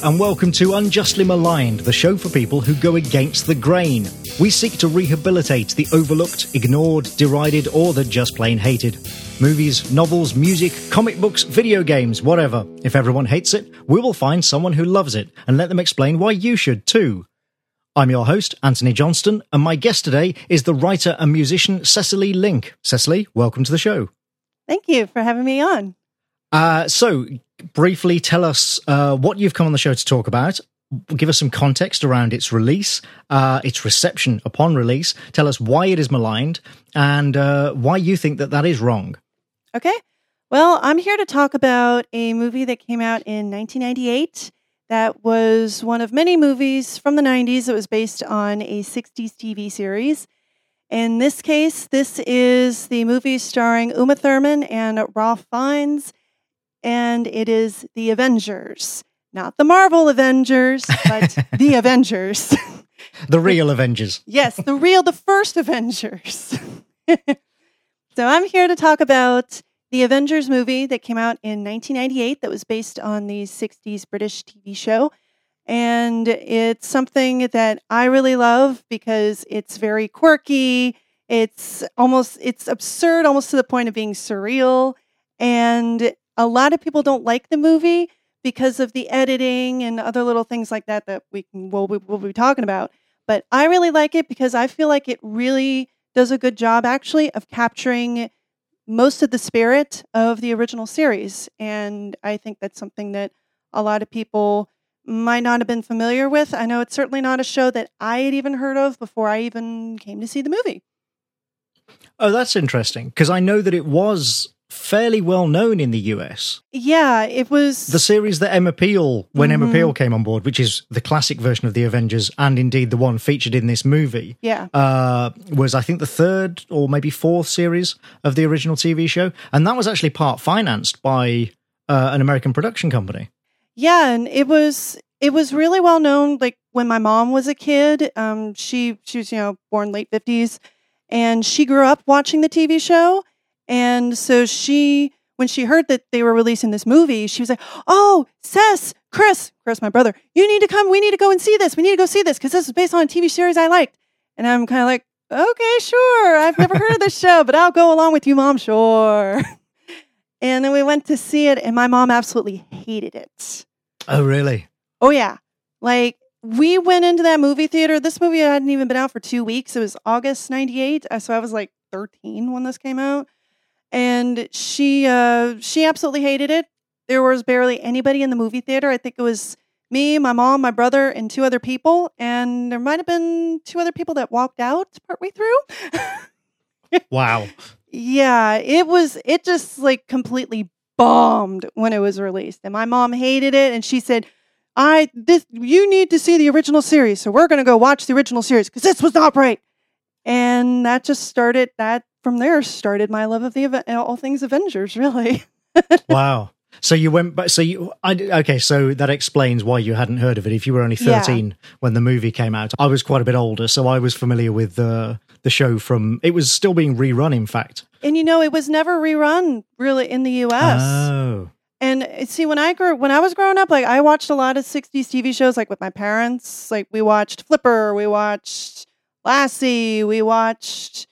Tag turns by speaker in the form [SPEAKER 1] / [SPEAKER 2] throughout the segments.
[SPEAKER 1] and welcome to Unjustly Maligned, the show for people who go against the grain. We seek to rehabilitate the overlooked, ignored, derided, or the just plain hated. Movies, novels, music, comic books, video games, whatever. If everyone hates it, we will find someone who loves it and let them explain why you should too. I'm your host, Anthony Johnston, and my guest today is the writer and musician Cecily Link. Cecily, welcome to the show.
[SPEAKER 2] Thank you for having me on.
[SPEAKER 1] So, briefly tell us what you've come on the show to talk about. Give us some context around its release, its reception upon release. Tell us why it is maligned and why you think that is wrong.
[SPEAKER 2] Okay. Well, I'm here to talk about a movie that came out in 1998 that was one of many movies from the 90s that was based on a 60s TV series. In this case, this is the movie starring Uma Thurman and Ralph Fiennes, and it is The Avengers. Not the Marvel Avengers, but The Avengers.
[SPEAKER 1] The real Avengers.
[SPEAKER 2] Yes, the first Avengers. So I'm here to talk about the Avengers movie that came out in 1998 that was based on the 60s British TV show. And it's something that I really love because it's very quirky. It's absurd, almost to the point of being surreal. And a lot of people don't like the movie because of the editing and other little things like that we'll be talking about. But I really like it because I feel like it really does a good job, actually, of capturing most of the spirit of the original series. And I think that's something that a lot of people might not have been familiar with. I know it's certainly not a show that I had even heard of before I even came to see the movie.
[SPEAKER 1] Oh, that's interesting, because I know that it was fairly well known in the US.
[SPEAKER 2] Yeah, it was
[SPEAKER 1] the series that Emma Peel, when Emma Peel came on board, which is the classic version of the Avengers, and indeed the one featured in this movie.
[SPEAKER 2] Yeah,
[SPEAKER 1] was I think the third or maybe fourth series of the original TV show, and that was actually part financed by an American production company.
[SPEAKER 2] Yeah, and it was really well known. Like when my mom was a kid, she was born late 50s, and she grew up watching the TV show. And so when she heard that they were releasing this movie, she was like, "Oh, Chris, my brother, you need to come. We need to go and see this. We need to go see this because this is based on a TV series I liked." And I'm kind of like, "Okay, sure. I've never heard of this show, but I'll go along with you, Mom. Sure." And then we went to see it, and my mom absolutely hated it.
[SPEAKER 1] Oh, really?
[SPEAKER 2] Oh, yeah. Like, we went into that movie theater. This movie hadn't even been out for 2 weeks. It was August 98. So I was like 13 when this came out. And she absolutely hated it. There was barely anybody in the movie theater. I think it was me, my mom, my brother, and 2 other people. And there might have been 2 other people that walked out partway through.
[SPEAKER 1] Wow.
[SPEAKER 2] Yeah, it just like completely bombed when it was released. And my mom hated it. And she said, you need to see the original series. So we're going to go watch the original series because this was not right. And that just started from there started my love of all things Avengers, really.
[SPEAKER 1] Wow. So you went back. So that explains why you hadn't heard of it. If you were only 13 when the movie came out, I was quite a bit older, so I was familiar with the show it was still being rerun, in fact. And
[SPEAKER 2] it was never rerun really in the US.
[SPEAKER 1] Oh.
[SPEAKER 2] And see, when I was growing up, like I watched a lot of 60s TV shows, like with my parents. Like we watched Flipper, we watched Lassie, we watched.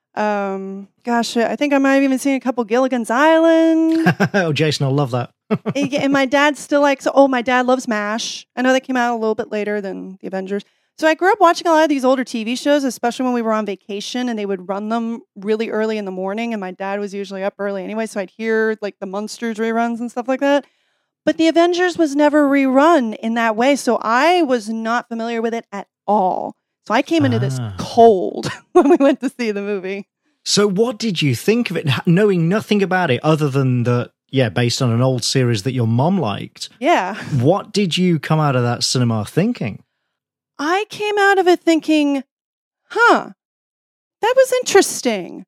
[SPEAKER 2] I think I might have even seen a couple Gilligan's Island.
[SPEAKER 1] Oh, Jason, I'll love that.
[SPEAKER 2] And my dad still my dad loves MASH. I know they came out a little bit later than the Avengers. So I grew up watching a lot of these older TV shows, especially when we were on vacation and they would run them really early in the morning. And my dad was usually up early anyway. So I'd hear like the Munsters reruns and stuff like that. But the Avengers was never rerun in that way. So I was not familiar with it at all. So I came into this cold when we went to see the movie.
[SPEAKER 1] So what did you think of it, knowing nothing about it other than that, based on an old series that your mom liked?
[SPEAKER 2] Yeah.
[SPEAKER 1] What did you come out of that cinema thinking?
[SPEAKER 2] I came out of it thinking, that was interesting.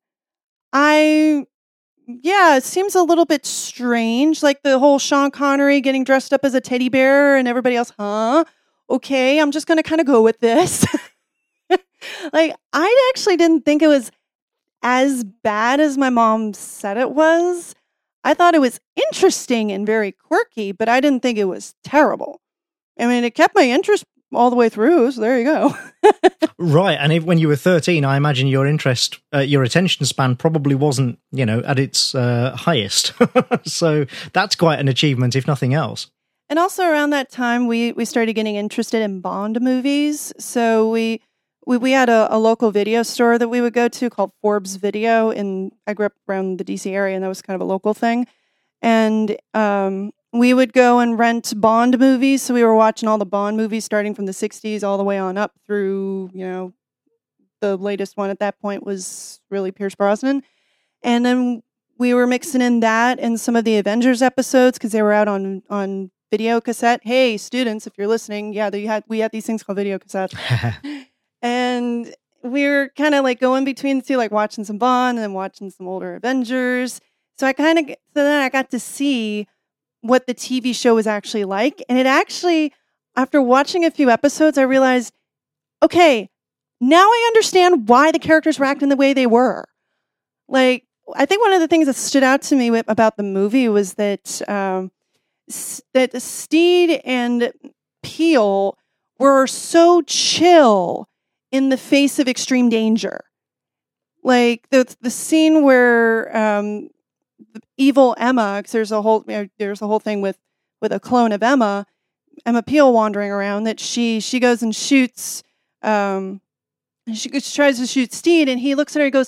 [SPEAKER 2] It seems a little bit strange, like the whole Sean Connery getting dressed up as a teddy bear and everybody else, okay, I'm just going to kind of go with this. Like, I actually didn't think it was as bad as my mom said it was. I thought it was interesting and very quirky, but I didn't think it was terrible. I mean, it kept my interest all the way through, so there you go.
[SPEAKER 1] Right, and when you were 13, I imagine your attention span probably wasn't, at its highest. So that's quite an achievement, if nothing else.
[SPEAKER 2] And also around that time, we started getting interested in Bond movies. So we had a local video store that we would go to called Forbes Video. I grew up around the DC area, and that was kind of a local thing. And we would go and rent Bond movies. So we were watching all the Bond movies starting from the 60s all the way on up through, the latest one at that point was really Pierce Brosnan. And then we were mixing in that and some of the Avengers episodes because they were out on video cassette. Hey, students, if you're listening, yeah, we had these things called video cassettes. And we were kind of like going between the two, like watching some Bond and then watching some older Avengers. So then I got to see what the TV show was actually like. And it actually, after watching a few episodes, I realized, okay, now I understand why the characters were acting the way they were. Like, I think one of the things that stood out to me about the movie was that Steed and Peel were so chill in the face of extreme danger. Like the scene where the evil Emma, because there's a whole thing with a clone of Emma Peel wandering around, that she goes and shoots. She tries to shoot Steed, and he looks at her and goes,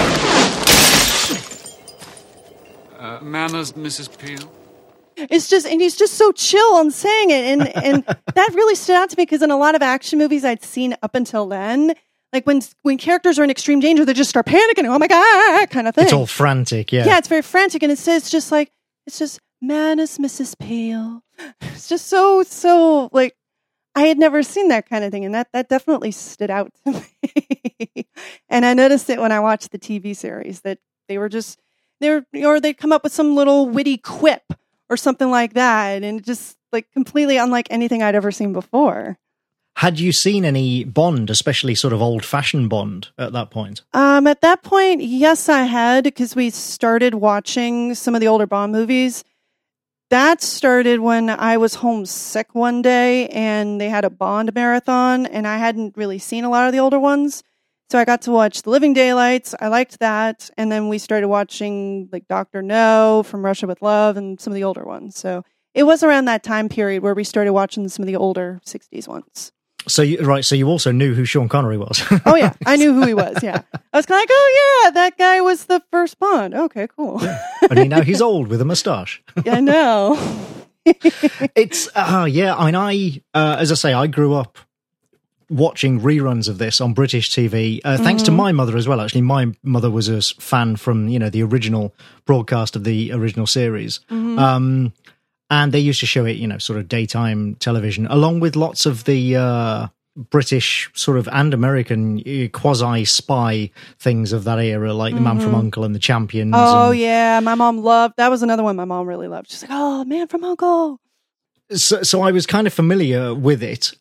[SPEAKER 3] "Manners, Mrs. Peel."
[SPEAKER 2] And he's just so chill on saying it, and that really stood out to me because in a lot of action movies I'd seen up until then, like when characters are in extreme danger, they just start panicking. Oh my God, kind of thing.
[SPEAKER 1] It's all frantic, yeah.
[SPEAKER 2] Yeah, it's very frantic, and it's just manners, Mrs. Peel. It's just so like I had never seen that kind of thing, and that definitely stood out to me. And I noticed it when I watched the TV series that they'd come up with some little witty quip or something like that, and just like completely unlike anything I'd ever seen before.
[SPEAKER 1] Had you seen any Bond, especially sort of old-fashioned Bond, at that point?
[SPEAKER 2] At that point, yes, I had, because we started watching some of the older Bond movies. That started when I was homesick one day, and they had a Bond marathon, and I hadn't really seen a lot of the older ones. So I got to watch The Living Daylights. I liked that. And then we started watching like Dr. No, From Russia with Love, and some of the older ones. So it was around that time period where we started watching some of the older 60s ones.
[SPEAKER 1] So you also knew who Sean Connery was.
[SPEAKER 2] Oh, yeah. I knew who he was, yeah. I was kind of like, oh, yeah, that guy was the first Bond. Okay, cool.
[SPEAKER 1] Yeah. Only now he's old with a moustache.
[SPEAKER 2] Yeah, I know.
[SPEAKER 1] It's, yeah, I mean, as I say, I grew up watching reruns of this on British TV, thanks to my mother as well. Actually, my mother was a fan from, the original broadcast of the original series. And they used to show it, sort of daytime television, along with lots of the British sort of and American quasi-spy things of that era, like The Man from U.N.C.L.E. and The Champions.
[SPEAKER 2] Oh, yeah. My mom loved, that was another one my mom really loved. She's like, oh, Man from U.N.C.L.E.
[SPEAKER 1] So I was kind of familiar with it.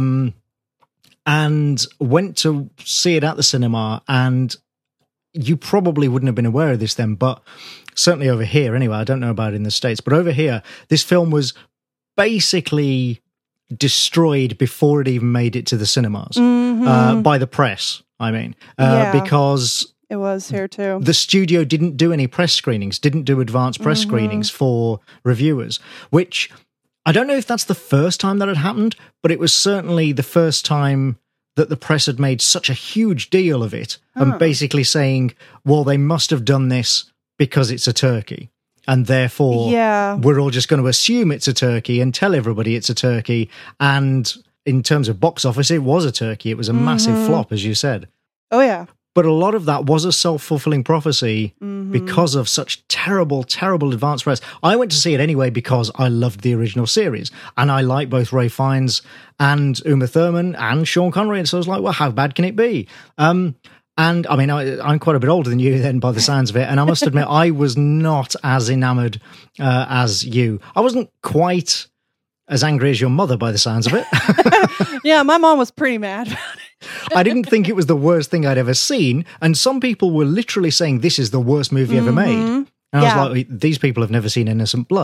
[SPEAKER 1] And went to see it at the cinema, and you probably wouldn't have been aware of this then, but certainly over here, anyway, I don't know about it in the States, but over here, this film was basically destroyed before it even made it to the cinemas, by the press, I mean, because
[SPEAKER 2] it was here too.
[SPEAKER 1] The studio didn't do any press screenings, didn't do advanced press screenings for reviewers, which I don't know if that's the first time that had happened, but it was certainly the first time that the press had made such a huge deal of it and basically saying, well, they must have done this because it's a turkey. And therefore, we're all just going to assume it's a turkey and tell everybody it's a turkey. And in terms of box office, it was a turkey. It was a massive flop, as you said.
[SPEAKER 2] Oh, yeah.
[SPEAKER 1] But a lot of that was a self-fulfilling prophecy because of such terrible, terrible advance press. I went to see it anyway because I loved the original series. And I like both Ralph Fiennes and Uma Thurman and Sean Connery. And so I was like, well, how bad can it be? And I mean, I'm quite a bit older than you then by the sounds of it. And I must admit, I was not as enamored as you. I wasn't quite as angry as your mother by the sounds of it.
[SPEAKER 2] Yeah, my mom was pretty mad about it.
[SPEAKER 1] I didn't think it was the worst thing I'd ever seen. And some people were literally saying this is the worst movie ever made. And I was like, these people have never seen Innocent Blood.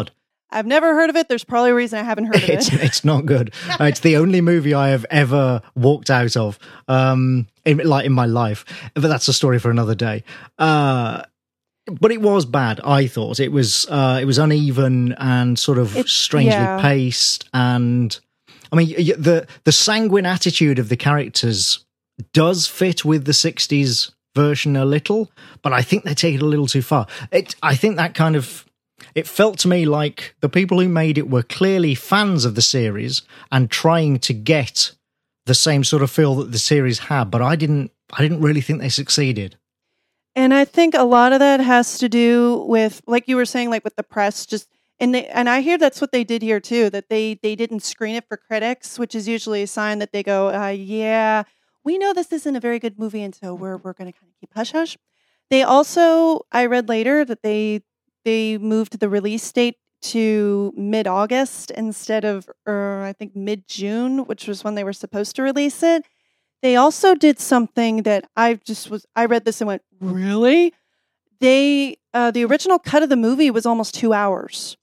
[SPEAKER 2] I've never heard of it. There's probably a reason I haven't heard of it.
[SPEAKER 1] It's not good. It's the only movie I have ever walked out of, in my life. But that's a story for another day. But it was bad. I thought it was uneven and sort of strangely paced. And I mean, the sanguine attitude of the characters does fit with the 60s version a little, but I think they take it a little too far. I think that kind of. It felt to me like the people who made it were clearly fans of the series and trying to get the same sort of feel that the series had, but I didn't really think they succeeded.
[SPEAKER 2] And I think a lot of that has to do with, like you were saying, like with the press, and I hear that's what they did here too, that they didn't screen it for critics, which is usually a sign that they go, yeah, we know this isn't a very good movie, and so we're going to kind of keep hush hush. They also, I read later that they moved the release date to mid-August instead of, I think, mid-June, which was when they were supposed to release it. They also did something that I read this and went, really? The original cut of the movie was almost 2 hours.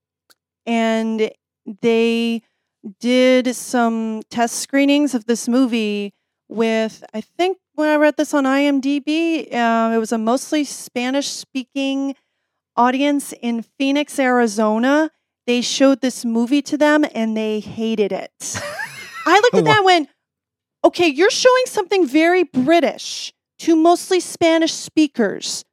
[SPEAKER 2] And they did some test screenings of this movie with, I think when I read this on IMDb, it was a mostly Spanish-speaking audience in Phoenix, Arizona. They showed this movie to them and they hated it. I looked at that and went, okay, you're showing something very British to mostly Spanish speakers.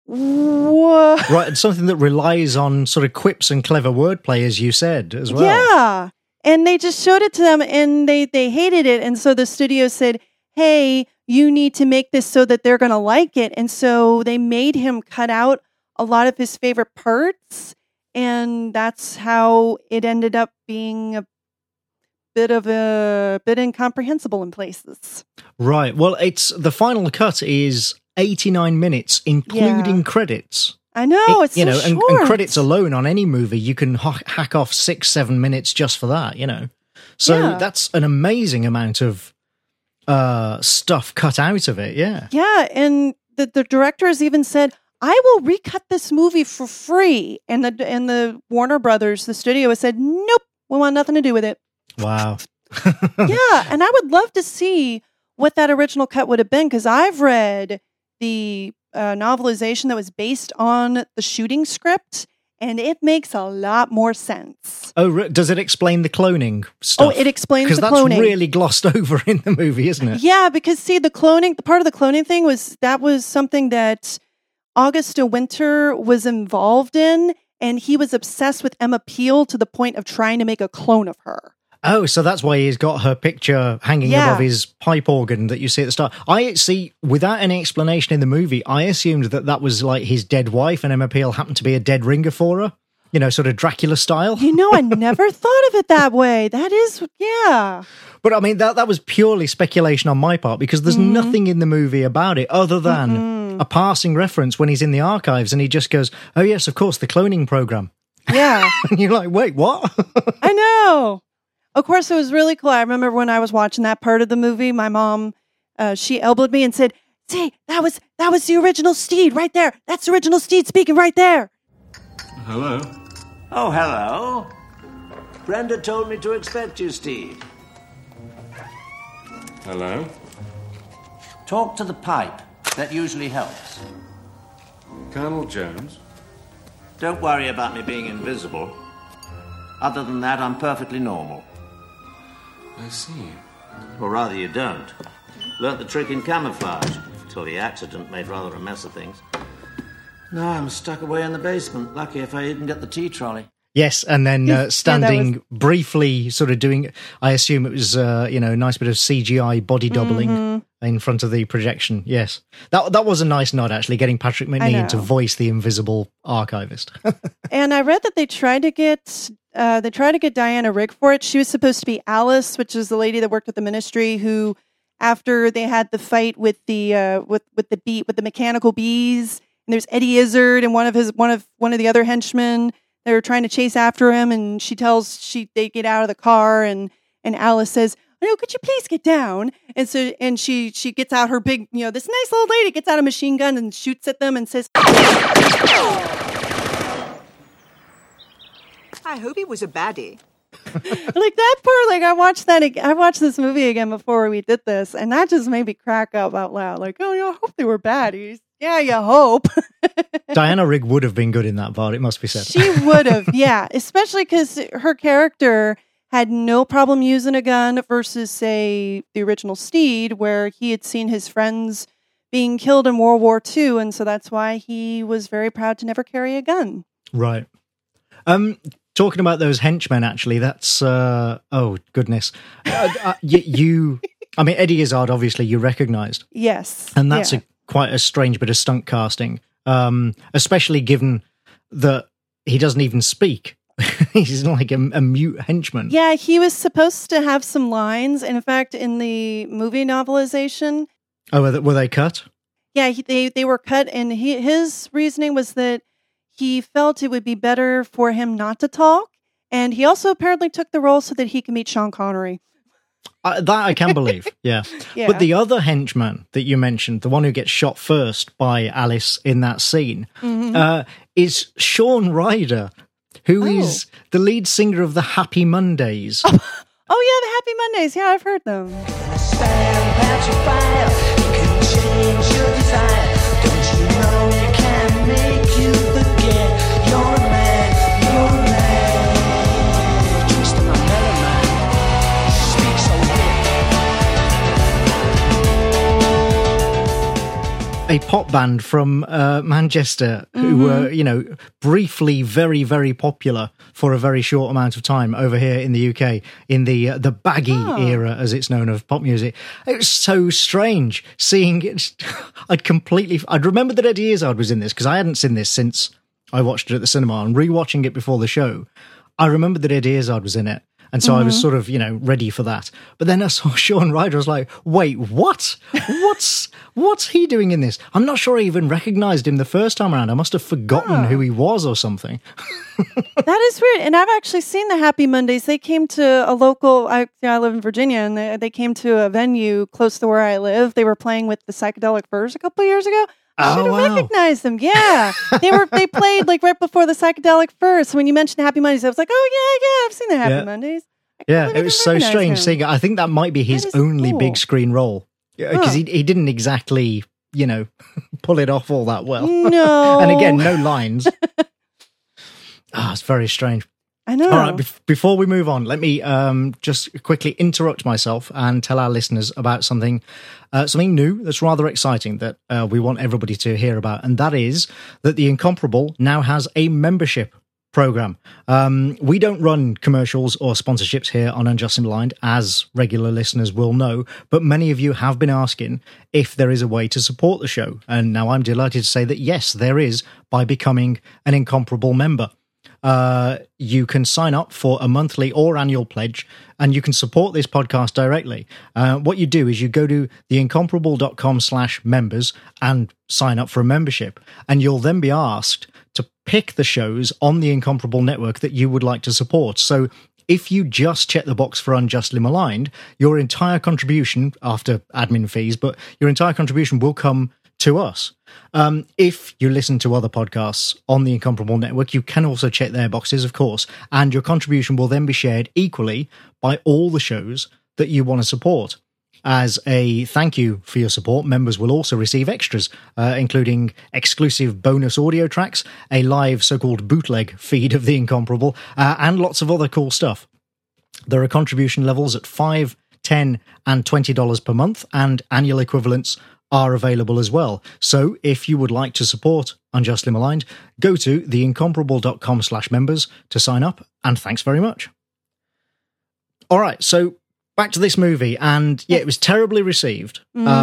[SPEAKER 2] What?
[SPEAKER 1] Right, and something that relies on sort of quips and clever wordplay, as you said, as well.
[SPEAKER 2] Yeah, and they just showed it to them and they hated it. And so the studio said, hey, you need to make this so that they're going to like it. And so they made him cut out a lot of his favorite parts, and that's how it ended up being a bit incomprehensible in places.
[SPEAKER 1] Right. Well, the final cut is 89 minutes, including credits.
[SPEAKER 2] I know, it's so
[SPEAKER 1] and
[SPEAKER 2] short.
[SPEAKER 1] credits alone on any movie, you can hack off 6-7 minutes just for that, So that's an amazing amount of stuff cut out of it, yeah.
[SPEAKER 2] Yeah, and the directors even said, I will recut this movie for free. And the Warner Brothers, the studio, has said, nope, we want nothing to do with it.
[SPEAKER 1] Wow.
[SPEAKER 2] Yeah, and I would love to see what that original cut would have been, because I've read the novelization that was based on the shooting script, and it makes a lot more sense.
[SPEAKER 1] Oh, does it explain the cloning stuff?
[SPEAKER 2] Oh, it explains the cloning.
[SPEAKER 1] Because that's really glossed over in the movie, isn't it?
[SPEAKER 2] Yeah, because see, the part of the cloning thing was something that Augusta Winter was involved in, and he was obsessed with Emma Peel to the point of trying to make a clone of her.
[SPEAKER 1] Oh, so that's why he's got her picture hanging above his pipe organ that you see at the start. I see, without any explanation in the movie, I assumed that was like his dead wife and Emma Peel happened to be a dead ringer for her. Sort of Dracula style.
[SPEAKER 2] I never thought of it that way. That is, yeah.
[SPEAKER 1] But I mean, that was purely speculation on my part, because there's nothing in the movie about it other than a passing reference when he's in the archives and he just goes, oh yes, of course, the cloning program.
[SPEAKER 2] Yeah.
[SPEAKER 1] And you're like, wait, what?
[SPEAKER 2] I know. Of course, it was really cool. I remember when I was watching that part of the movie, my mom, she elbowed me and said, see, that was the original Steed right there. That's the original Steed speaking right there.
[SPEAKER 3] Hello.
[SPEAKER 4] Oh, hello. Brenda told me to expect you, Steed.
[SPEAKER 3] Hello.
[SPEAKER 4] Talk to the pipe. That usually helps.
[SPEAKER 3] Colonel Jones.
[SPEAKER 4] Don't worry about me being invisible. Other than that, I'm perfectly normal.
[SPEAKER 3] I see.
[SPEAKER 4] Or rather, you don't. Learnt the trick in camouflage, till the accident made rather a mess of things. Now I'm stuck away in the basement. Lucky if I didn't get the tea trolley.
[SPEAKER 1] Yes, and then standing briefly, sort of doing, I assume it was, a nice bit of CGI body doubling in front of the projection. Yes. That was a nice nod, actually, getting Patrick Macnee to voice the invisible archivist.
[SPEAKER 2] And I read that they tried to get Diana Rigg for it. She was supposed to be Alice, which is the lady that worked at the Ministry, who, after they had the fight with the with the mechanical bees, and there's Eddie Izzard and one of the other henchmen. They're trying to chase after him, and they get out of the car, and Alice says, "Oh, no, could you please get down?" And so, and she gets out her big, this nice old lady gets out a machine gun and shoots at them and says,
[SPEAKER 5] I hope he was a baddie.
[SPEAKER 2] Like that part, like I watched this movie again before we did this, and that just made me crack up out loud. Like, oh, yeah, I hope they were baddies. Yeah, you hope.
[SPEAKER 1] Diana Rigg would have been good in that part, it must be said.
[SPEAKER 2] She would have, yeah. Especially because her character had no problem using a gun versus, say, the original Steed, where he had seen his friends being killed in World War II, and so that's why he was very proud to never carry a gun.
[SPEAKER 1] Right. Talking about those henchmen, actually, that's oh goodness, you. I mean, Eddie Izzard, obviously, you recognised,
[SPEAKER 2] Yes,
[SPEAKER 1] and that's quite a strange bit of stunt casting, especially given that he doesn't even speak. He's like a mute henchman.
[SPEAKER 2] Yeah, he was supposed to have some lines. In fact, in the movie novelization,
[SPEAKER 1] were they cut?
[SPEAKER 2] Yeah, they were cut, and his reasoning was that he felt it would be better for him not to talk, and he also apparently took the role so that he can meet Sean Connery.
[SPEAKER 1] That I can believe, yeah. But the other henchman that you mentioned, the one who gets shot first by Alice in that scene, is Sean Ryder, who is the lead singer of the Happy Mondays.
[SPEAKER 2] Oh, yeah, the Happy Mondays. Yeah, I've heard them.
[SPEAKER 1] A pop band from Manchester who were, briefly very, very popular for a very short amount of time over here in the UK in the baggy era, as it's known, of pop music. It was so strange seeing it. I'd remembered that Eddie Izzard was in this because I hadn't seen this since I watched it at the cinema, and rewatching it before the show, I remembered that Eddie Izzard was in it. And so I was sort of, ready for that. But then I saw Sean Ryder. I was like, wait, what? What's he doing in this? I'm not sure I even recognised him the first time around. I must have forgotten who he was or something.
[SPEAKER 2] That is weird. And I've actually seen the Happy Mondays. They came to a local, I live in Virginia, and they came to a venue close to where I live. They were playing with the Psychedelic Furs a couple of years ago. I should have recognized them. Yeah, they played like right before the Psychedelic Furs. So when you mentioned Happy Mondays, I was like, oh yeah, I've seen the Happy Mondays.
[SPEAKER 1] It was so strange seeing it. I think that might be his only big screen role because he didn't exactly, pull it off all that well.
[SPEAKER 2] No,
[SPEAKER 1] and again, no lines. It's very strange.
[SPEAKER 2] I know.
[SPEAKER 1] All right, before we move on, let me just quickly interrupt myself and tell our listeners about something new that's rather exciting that we want everybody to hear about, and that is that The Incomparable now has a membership program. We don't run commercials or sponsorships here on Unjustly Maligned, as regular listeners will know, but many of you have been asking if there is a way to support the show, and now I'm delighted to say that yes, there is, by becoming an Incomparable member. You can sign up for a monthly or annual pledge, and you can support this podcast directly. What you do is you go to theincomparable.com/members and sign up for a membership, and you'll then be asked to pick the shows on the Incomparable network that you would like to support. So if you just check the box for Unjustly Maligned, your entire contribution, after admin fees, but your entire contribution will come to us. If you listen to other podcasts on the Incomparable network, you can also check their boxes, of course, and your contribution will then be shared equally by all the shows that you want to support. As a thank you for your support, members will also receive extras, including exclusive bonus audio tracks, a live so-called bootleg feed of The Incomparable, and lots of other cool stuff. There are contribution levels at $5, $10, and $20 per month, and annual equivalents are available as well. So if you would like to support Unjustly Maligned, go to theincomparable.com/members to sign up, and thanks very much. All right, so back to this movie, and it was terribly received.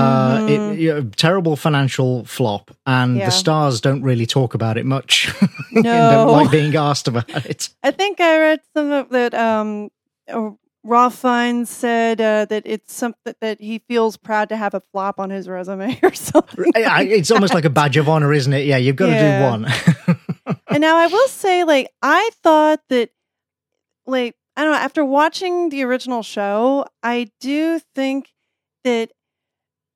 [SPEAKER 1] Terrible financial flop, and the stars don't really talk about it much.
[SPEAKER 2] No.
[SPEAKER 1] Don't like being asked about it.
[SPEAKER 2] I think I read some of that. Ralph Fiennes said that it's something that he feels proud to have a flop on his resume or something.
[SPEAKER 1] It's almost like a badge of honor, isn't it? Yeah, you've got to do one.
[SPEAKER 2] And now I will say, I thought that, I don't know, after watching the original show, I do think that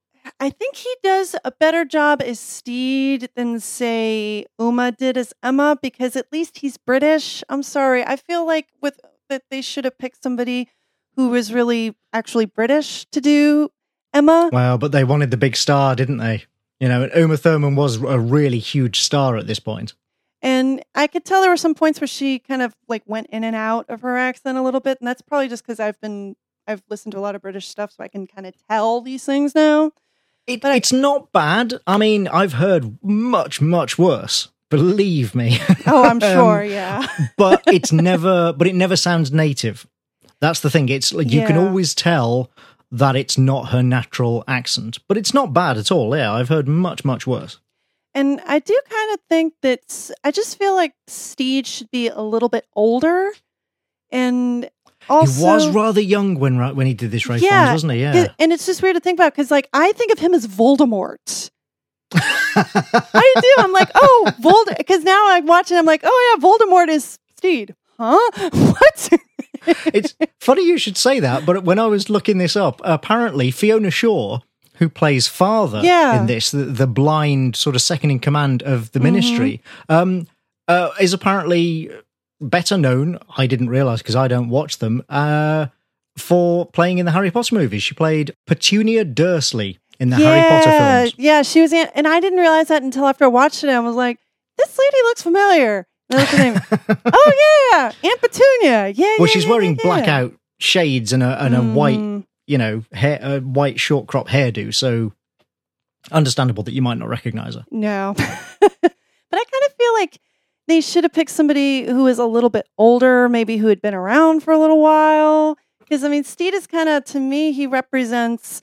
[SPEAKER 2] I think he does a better job as Steed than, say, Uma did as Emma, because at least he's British. I'm sorry. I feel like that they should have picked somebody who was really actually British to do Emma.
[SPEAKER 1] Well, but they wanted the big star, didn't they? You know, and Uma Thurman was a really huge star at this point.
[SPEAKER 2] And I could tell there were some points where she kind of like went in and out of her accent a little bit. And that's probably just because I've listened to a lot of British stuff, so I can kind of tell these things now.
[SPEAKER 1] It's not bad. I mean, I've heard much, much worse. Believe me.
[SPEAKER 2] Oh, I'm sure, yeah.
[SPEAKER 1] But it never sounds native. That's the thing. It's like you can always tell that it's not her natural accent, but it's not bad at all. Yeah, I've heard much, much worse.
[SPEAKER 2] And I do kind of think that I just feel like Steed should be a little bit older. And also,
[SPEAKER 1] he was rather young when he did this Ralph Fiennes, wasn't he? Yeah.
[SPEAKER 2] And it's just weird to think about because, like, I think of him as Voldemort. I do. I'm like, oh, Voldemort. Because now I watch it, I'm like, oh, yeah, Voldemort is Steed. Huh? What?
[SPEAKER 1] It's funny you should say that, but when I was looking this up, apparently Fiona Shaw, who plays Father in this, the blind sort of second in command of the Ministry, is apparently better known, I didn't realise because I don't watch them, for playing in the Harry Potter movies. She played Petunia Dursley in the Harry Potter films.
[SPEAKER 2] Yeah, she was in, and I didn't realize that until after I watched it. I was like, this lady looks familiar. And I looked at him, oh yeah, Aunt Petunia. Yeah,
[SPEAKER 1] well, she's wearing blackout shades and a white, hair, white short crop hairdo. So understandable that you might not recognise her.
[SPEAKER 2] No, but I kind of feel like they should have picked somebody who is a little bit older, maybe who had been around for a little while. Because I mean, Steed is kind of, to me, he represents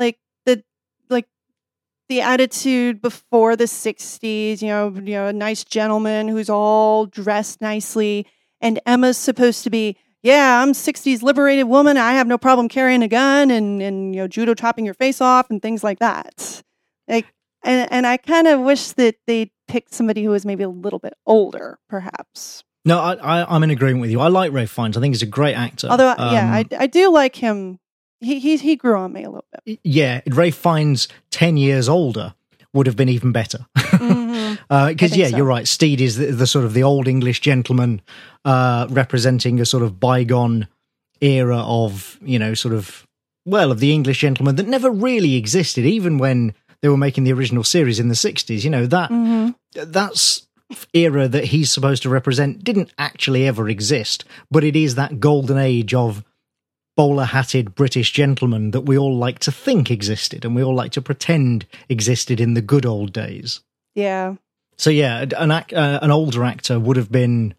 [SPEAKER 2] the attitude before the 60s, a nice gentleman who's all dressed nicely. And Emma's supposed to be, yeah, I'm 60s liberated woman. I have no problem carrying a gun and judo chopping your face off and things like that. Like, and I kind of wish that they picked somebody who was maybe a little bit older, perhaps.
[SPEAKER 1] No, I'm in agreement with you. I like Ralph Fiennes. I think he's a great actor.
[SPEAKER 2] Although, I do like him. He grew on me a little bit.
[SPEAKER 1] Yeah, Ralph Fiennes 10 years older would have been even better. Because, you're right. Steed is the sort of the old English gentleman representing a sort of bygone era of, of the English gentleman that never really existed, even when they were making the original series in the 60s. That's era that he's supposed to represent didn't actually ever exist, but it is that golden age of bowler-hatted British gentlemen that we all like to think existed and we all like to pretend existed in the good old days.
[SPEAKER 2] Yeah.
[SPEAKER 1] So yeah, an older actor would have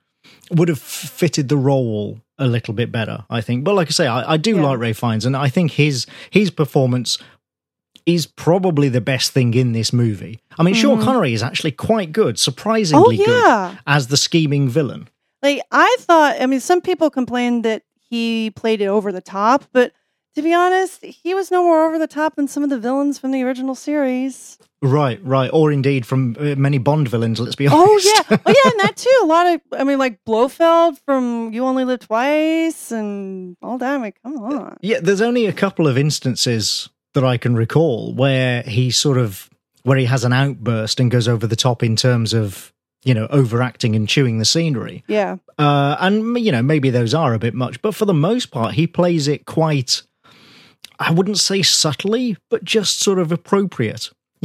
[SPEAKER 1] fitted the role a little bit better, I think. But like I say, I do like Ralph Fiennes, and I think his performance is probably the best thing in this movie. I mean, Sean Connery is actually quite good, surprisingly good as the scheming villain.
[SPEAKER 2] Like, I thought, some people complained that he played it over the top, but to be honest, he was no more over the top than some of the villains from the original series. Right. Or
[SPEAKER 1] indeed from many Bond villains, let's be honest.
[SPEAKER 2] Oh, yeah, and that too. A lot of, like Blofeld from You Only Live Twice and all that. Like, come on.
[SPEAKER 1] Yeah, there's only a couple of instances that I can recall where he has an outburst and goes over the top in terms of, overacting and chewing the scenery.
[SPEAKER 2] Yeah.
[SPEAKER 1] And, maybe those are a bit much, but for the most part, he plays it quite, I wouldn't say subtly, but just sort of appropriate,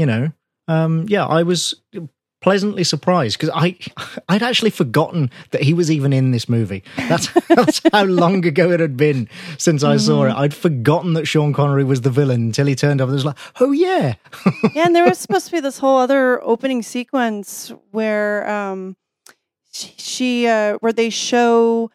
[SPEAKER 1] I was pleasantly surprised because I'd actually forgotten that he was even in this movie. That's how long ago it had been since I saw it. I'd forgotten that Sean Connery was the villain until he turned up and was like, oh yeah.
[SPEAKER 2] Yeah, and there was supposed to be this whole other opening sequence where where they show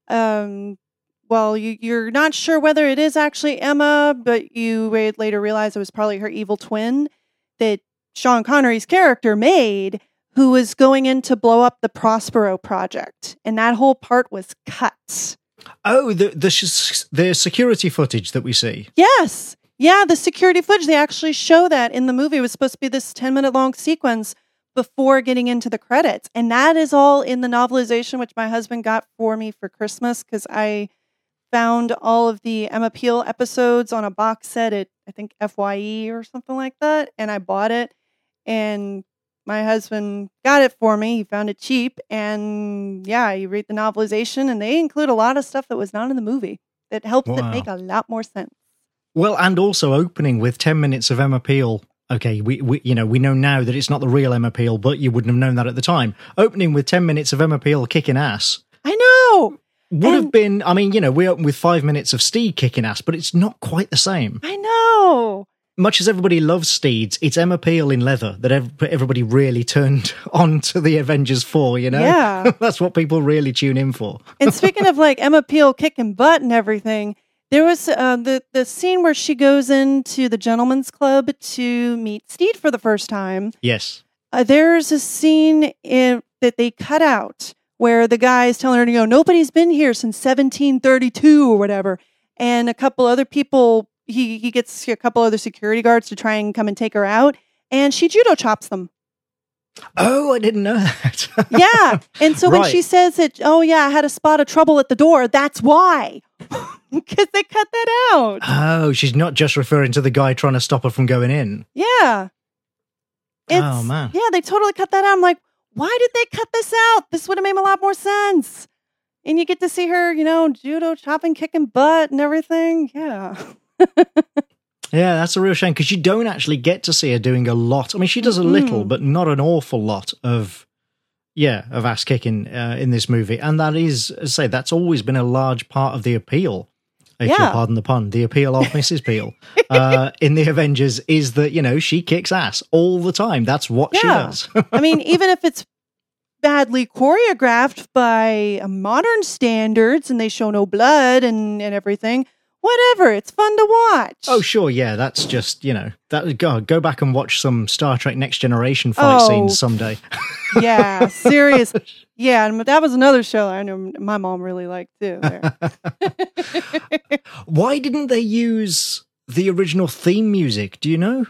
[SPEAKER 2] you're not sure whether it is actually Emma, but you later realize it was probably her evil twin that Sean Connery's character made, who was going in to blow up the Prospero project, and that whole part was cut.
[SPEAKER 1] Oh, the security footage that we see.
[SPEAKER 2] Yes, yeah, the security footage. They actually show that in the movie. It was supposed to be this 10-minute long sequence before getting into the credits, and that is all in the novelization, which my husband got for me for Christmas because I found all of the Emma Peel episodes on a box set at, I think, FYE or something like that. And I bought it. And my husband got it for me. He found it cheap. And yeah, you read the novelization, and they include a lot of stuff that was not in the movie that helps it make a lot more sense.
[SPEAKER 1] Well, and also opening with 10 minutes of Emma Peel. Okay, we know now that it's not the real Emma Peel, but you wouldn't have known that at the time. Opening with 10 minutes of Emma Peel kicking ass.
[SPEAKER 2] I know!
[SPEAKER 1] Would have been, I mean, we open with 5 minutes of Steed kicking ass, but it's not quite the same.
[SPEAKER 2] I know!
[SPEAKER 1] Much as everybody loves Steeds, it's Emma Peel in leather that everybody really turned on to the Avengers for,
[SPEAKER 2] Yeah.
[SPEAKER 1] That's what people really tune in for.
[SPEAKER 2] And speaking of like Emma Peel kicking butt and everything, there was the scene where she goes into the gentleman's club to meet Steed for the first time.
[SPEAKER 1] Yes.
[SPEAKER 2] There's a scene that they cut out where the guy is telling her, nobody's been here since 1732 or whatever. And a couple other people, he gets a couple other security guards to try and come and take her out. And she judo chops them.
[SPEAKER 1] Oh, I didn't know that.
[SPEAKER 2] Yeah. And so when she says that, I had a spot of trouble at the door, that's why. Because they cut that out.
[SPEAKER 1] Oh, she's not just referring to the guy trying to stop her from going in.
[SPEAKER 2] Yeah.
[SPEAKER 1] Oh, man.
[SPEAKER 2] Yeah, they totally cut that out. I'm like, why did they cut this out? This would have made a lot more sense. And you get to see her, judo chopping, kicking butt and everything. Yeah.
[SPEAKER 1] Yeah, that's a real shame because you don't actually get to see her doing a lot. I mean, she does a little, but not an awful lot of ass kicking in this movie. And that is, as I say, that's always been a large part of the appeal, if you'll pardon the pun, the appeal of Mrs. Peel in the Avengers is that, she kicks ass all the time. That's what she does.
[SPEAKER 2] I mean, even if it's badly choreographed by modern standards and they show no blood and everything, whatever, it's fun to watch.
[SPEAKER 1] Oh, sure, yeah, that's just, go back and watch some Star Trek Next Generation fight scenes someday.
[SPEAKER 2] Yeah, serious. Yeah, and that was another show I know my mom really liked too.
[SPEAKER 1] Why didn't they use the original theme music? Do you know?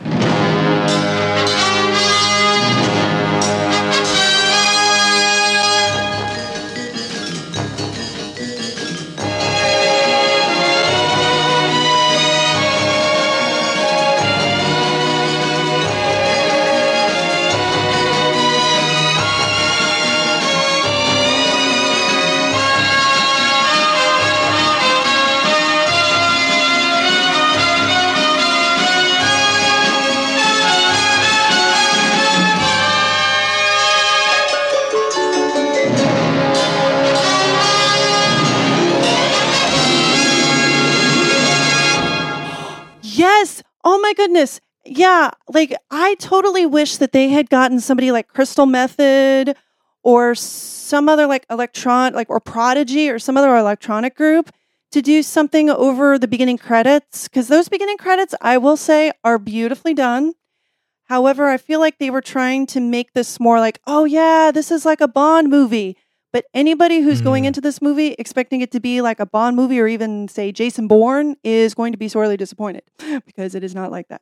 [SPEAKER 2] Yes. Oh my goodness. Yeah. Like I totally wish that they had gotten somebody like Crystal Method or some other like or Prodigy or some other electronic group to do something over the beginning credits. Because those beginning credits, I will say, are beautifully done. However, I feel like they were trying to make this more like, oh yeah, this is like a Bond movie. But anybody who's going into this movie expecting it to be like a Bond movie or even, say, Jason Bourne is going to be sorely disappointed because it is not like that.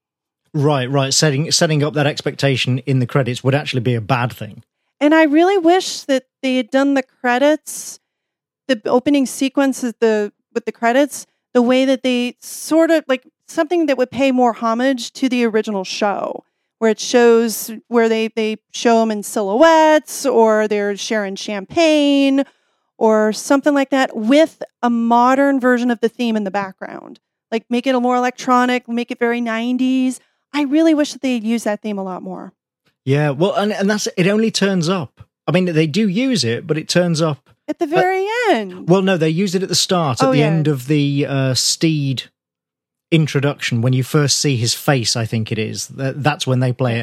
[SPEAKER 1] Right. Setting up that expectation in the credits would actually be a bad thing.
[SPEAKER 2] And I really wish that they had done the credits, the opening sequence with the credits, the way that they sort of like something that would pay more homage to the original show. Where it shows where they show them in silhouettes or they're sharing champagne or something like that with a modern version of the theme in the background. Like make it a more electronic, make it very 90s. I really wish that they'd use that theme a lot more.
[SPEAKER 1] Yeah, well, and that's it only turns up. I mean, they do use it, but it turns up
[SPEAKER 2] at the very end.
[SPEAKER 1] Well, no, they use it at the start, at the end of the Steed introduction, when you first see his face, I think it is. That's when they play it.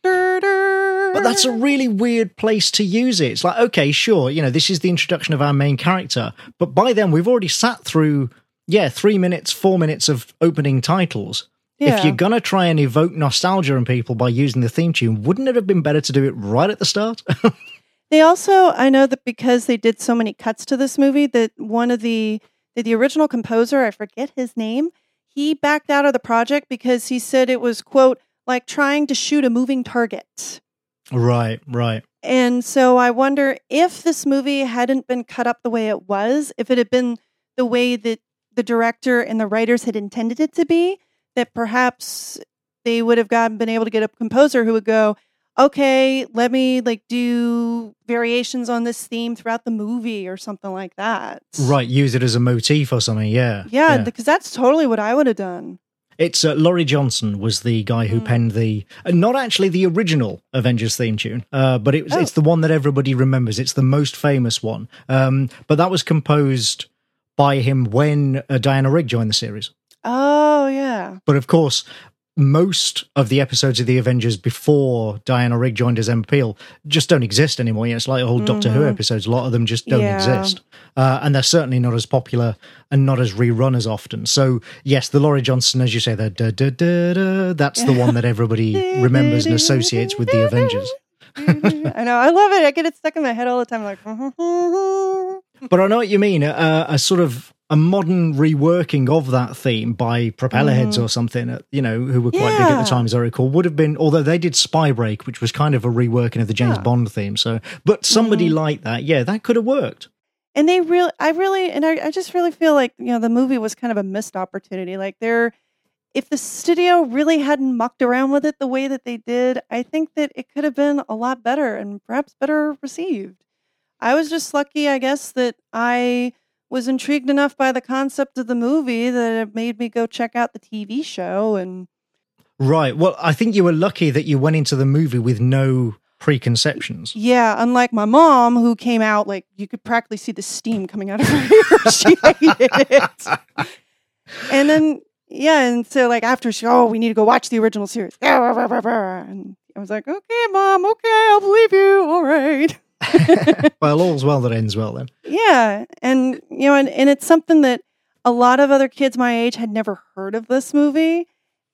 [SPEAKER 1] But that's a really weird place to use it. It's like, okay, sure, this is the introduction of our main character, but by then we've already sat through, 3 minutes, 4 minutes of opening titles. Yeah. If you're going to try and evoke nostalgia in people by using the theme tune, wouldn't it have been better to do it right at the start?
[SPEAKER 2] They also, I know that because they did so many cuts to this movie, that one of the original composer, I forget his name, he backed out of the project because he said it was, quote, like trying to shoot a moving target.
[SPEAKER 1] Right.
[SPEAKER 2] And so I wonder if this movie hadn't been cut up the way it was, if it had been the way that the director and the writers had intended it to be, that perhaps they would have been able to get a composer who would go, okay, let me like do variations on this theme throughout the movie or something like that.
[SPEAKER 1] Right, use it as a motif or something, yeah.
[SPEAKER 2] Yeah, because that's totally what I would have done.
[SPEAKER 1] It's Laurie Johnson was the guy who penned the, not actually the original Avengers theme tune, but it's the one that everybody remembers. It's the most famous one. But that was composed by him when Diana Rigg joined the series.
[SPEAKER 2] Oh, yeah.
[SPEAKER 1] But of course, most of the episodes of the Avengers before Diana Rigg joined as Emma Peel just don't exist anymore. It's like whole Doctor Who episodes. A lot of them just don't exist. And they're certainly not as popular and not as rerun as often. So, yes, the Laurie Johnson, as you say, that's the one that everybody remembers and associates with the Avengers.
[SPEAKER 2] I know. I love it. I get it stuck in my head all the time. Like,
[SPEAKER 1] But I know what you mean. A sort of a modern reworking of that theme by Propellerheads or something, who were quite big at the time, as I recall, would have been, although they did Spy Break, which was kind of a reworking of the James Bond theme. So, but somebody like that, that could have worked.
[SPEAKER 2] And I just really feel like, the movie was kind of a missed opportunity. Like if the studio really hadn't mucked around with it the way that they did, I think that it could have been a lot better and perhaps better received. I was just lucky, I guess, that I was intrigued enough by the concept of the movie that it made me go check out the TV show. And
[SPEAKER 1] right. Well, I think you were lucky that you went into the movie with no preconceptions.
[SPEAKER 2] Yeah, unlike my mom, who came out, like, you could practically see the steam coming out of her ears. She hated it. And then, and so, like, after we need to go watch the original series. And I was like, okay, Mom, okay, I'll believe you. All right.
[SPEAKER 1] Well, all's well that ends well then.
[SPEAKER 2] Yeah, and and it's something that a lot of other kids my age had never heard of this movie.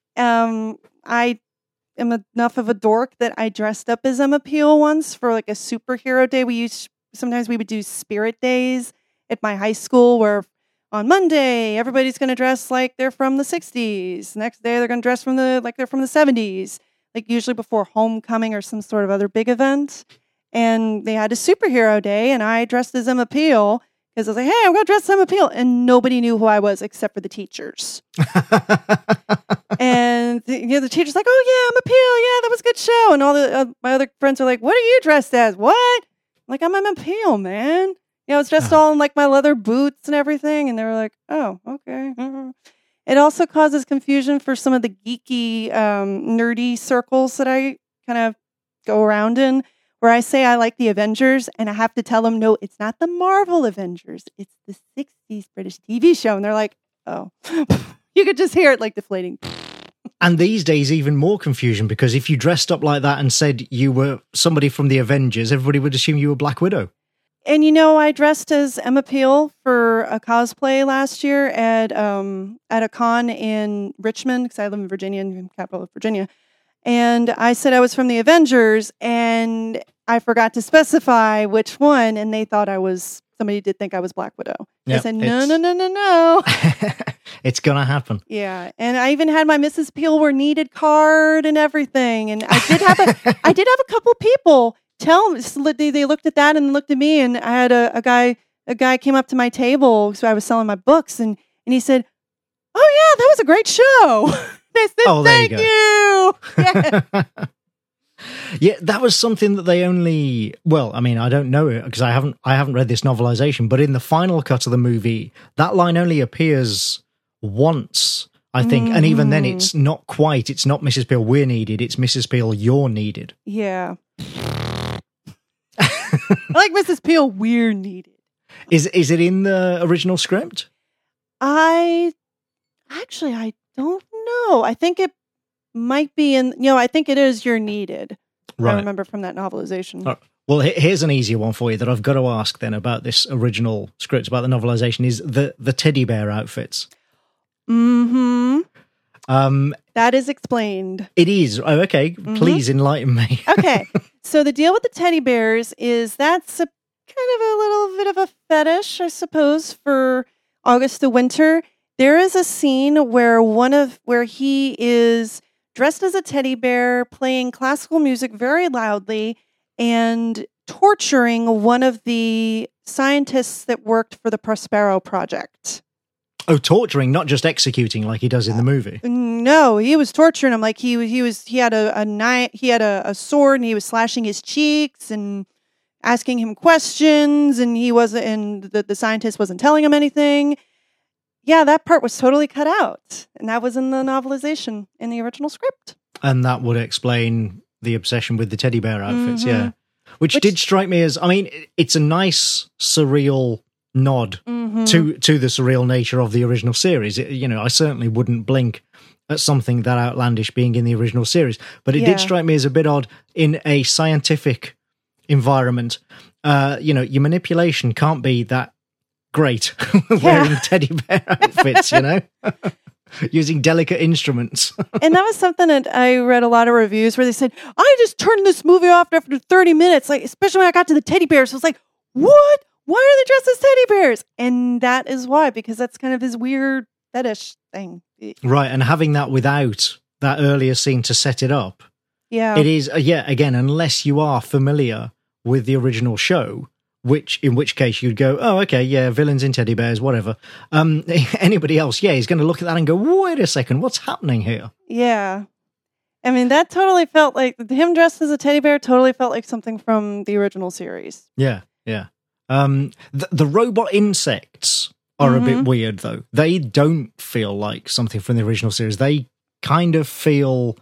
[SPEAKER 2] I am enough of a dork that I dressed up as Emma Peel once for like a superhero day. Sometimes we would do spirit days at my high school where on Monday everybody's going to dress like they're from the 60s. Next day they're going to dress like they're from the 70s, like usually before homecoming or some sort of other big event. And they had a superhero day, and I dressed as Emma Peel because I was like, hey, I'm going to dress as Emma Peel. And nobody knew who I was except for the teachers. And the teacher's like, oh, yeah, Emma Peel. Yeah, that was a good show. And all my other friends are like, what are you dressed as? What? I'm like, I'm Emma Peel, man. I was dressed all in like my leather boots and everything. And they were like, oh, okay. It also causes confusion for some of the geeky, nerdy circles that I kind of go around in, where I say I like the Avengers, and I have to tell them, no, it's not the Marvel Avengers. It's the 60s British TV show. And they're like, oh. You could just hear it like deflating.
[SPEAKER 1] And these days, even more confusion, because if you dressed up like that and said you were somebody from the Avengers, everybody would assume you were Black Widow.
[SPEAKER 2] And I dressed as Emma Peel for a cosplay last year at a con in Richmond, because I live in Virginia, in the capital of Virginia. And I said I was from the Avengers, and I forgot to specify which one, and they thought somebody did think I was Black Widow. Yep, I said, no.
[SPEAKER 1] It's going to happen.
[SPEAKER 2] Yeah, and I even had my Mrs. Peel Were Needed card and everything, and I did have a couple people tell me, they looked at that and looked at me, and I had a guy came up to my table, so I was selling my books, and he said, oh yeah, that was a great show. They said, thank you. Yeah.
[SPEAKER 1] Yeah, that was something that they only, I don't know it because I haven't read this novelization, but in the final cut of the movie, that line only appears once, I think. And even then it's not Mrs. Peel, we're needed, it's Mrs. Peel, you're needed.
[SPEAKER 2] Yeah. I like Mrs. Peel, we're needed.
[SPEAKER 1] Is it in the original script?
[SPEAKER 2] I don't know. I think it might be I think it is You're Needed. Right. I remember from that novelization.
[SPEAKER 1] Right. Well, here's an easier one for you that I've got to ask then about this original script, about the novelization, is the teddy bear outfits.
[SPEAKER 2] Mm-hmm. That is explained.
[SPEAKER 1] It is. Oh, okay. Mm-hmm. Please enlighten me.
[SPEAKER 2] Okay. So the deal with the teddy bears is that's a kind of a little bit of a fetish, I suppose, for August the Winter. There is a scene where he is dressed as a teddy bear, playing classical music very loudly, and torturing one of the scientists that worked for the Prospero Project.
[SPEAKER 1] Oh, torturing, not just executing like he does in the movie.
[SPEAKER 2] No, he was torturing him. Like he had a knife, he had a sword, and he was slashing his cheeks and asking him questions, and the scientist wasn't telling him anything. Yeah, that part was totally cut out, and that was in the novelization in the original script.
[SPEAKER 1] And that would explain the obsession with the teddy bear outfits, yeah. Which did strike me as, I mean, it's a nice, surreal nod to the surreal nature of the original series. I certainly wouldn't blink at something that outlandish being in the original series, but it did strike me as a bit odd in a scientific environment. Your manipulation can't be that great wearing teddy bear outfits, using delicate instruments.
[SPEAKER 2] And that was something that I read a lot of reviews where they said, I just turned this movie off after 30 minutes, like especially when I got to the teddy bears. So it's like, what? Why are they dressed as teddy bears? And that is why, because that's kind of his weird fetish thing.
[SPEAKER 1] Right, and having that without that earlier scene to set it up.
[SPEAKER 2] Yeah.
[SPEAKER 1] It is, again, unless you are familiar with the original show, in which case you'd go, oh, okay, yeah, villains in teddy bears, whatever. Anybody else, he's going to look at that and go, wait a second, what's happening here?
[SPEAKER 2] Yeah. I mean, that totally felt like, him dressed as a teddy bear totally felt like something from the original series.
[SPEAKER 1] Yeah. The robot insects are a bit weird, though. They don't feel like something from the original series. They kind of feel...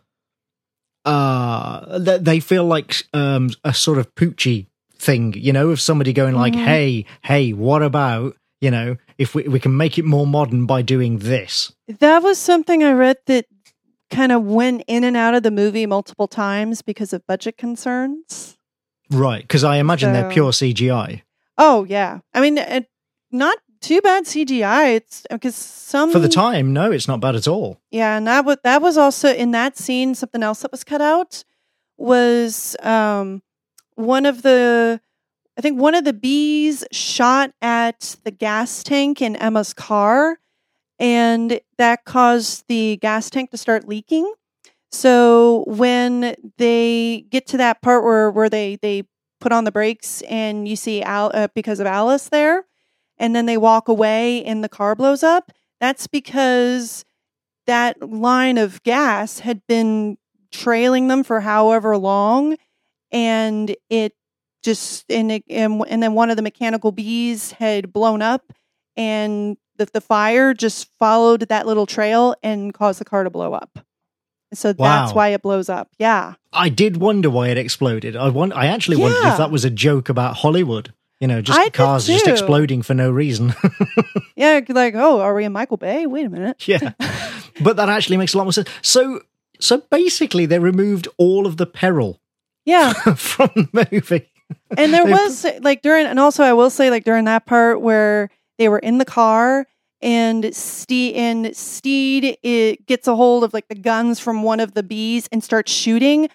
[SPEAKER 1] they feel like a sort of Poochie thing, of somebody going like, hey, what about, if we can make it more modern by doing this?
[SPEAKER 2] That was something I read that kind of went in and out of the movie multiple times because of budget concerns.
[SPEAKER 1] Right, because I imagine they're pure CGI.
[SPEAKER 2] Oh, yeah. I mean, not too bad CGI. It's because
[SPEAKER 1] for the time, no, it's not bad at all.
[SPEAKER 2] Yeah, and that was also in that scene. Something else that was cut out was one of the bees shot at the gas tank in Emma's car, and that caused the gas tank to start leaking. So when they get to that part where they put on the brakes and you see because of Alice there, and then they walk away and the car blows up, that's because that line of gas had been trailing them for however long, and it just and then one of the mechanical bees had blown up, and the fire just followed that little trail and caused the car to blow up. So that's why it blows up. Yeah. I
[SPEAKER 1] did wonder why it exploded. I actually wondered if that was a joke about Hollywood. Just cars just exploding for no reason.
[SPEAKER 2] Yeah, like, oh, are we in Michael Bay? Wait a minute.
[SPEAKER 1] Yeah. But that actually makes a lot more sense. So basically they removed all of the peril from the movie.
[SPEAKER 2] And there was I will say during that part where they were in the car and Steed gets a hold of the guns from one of the bees and starts shooting.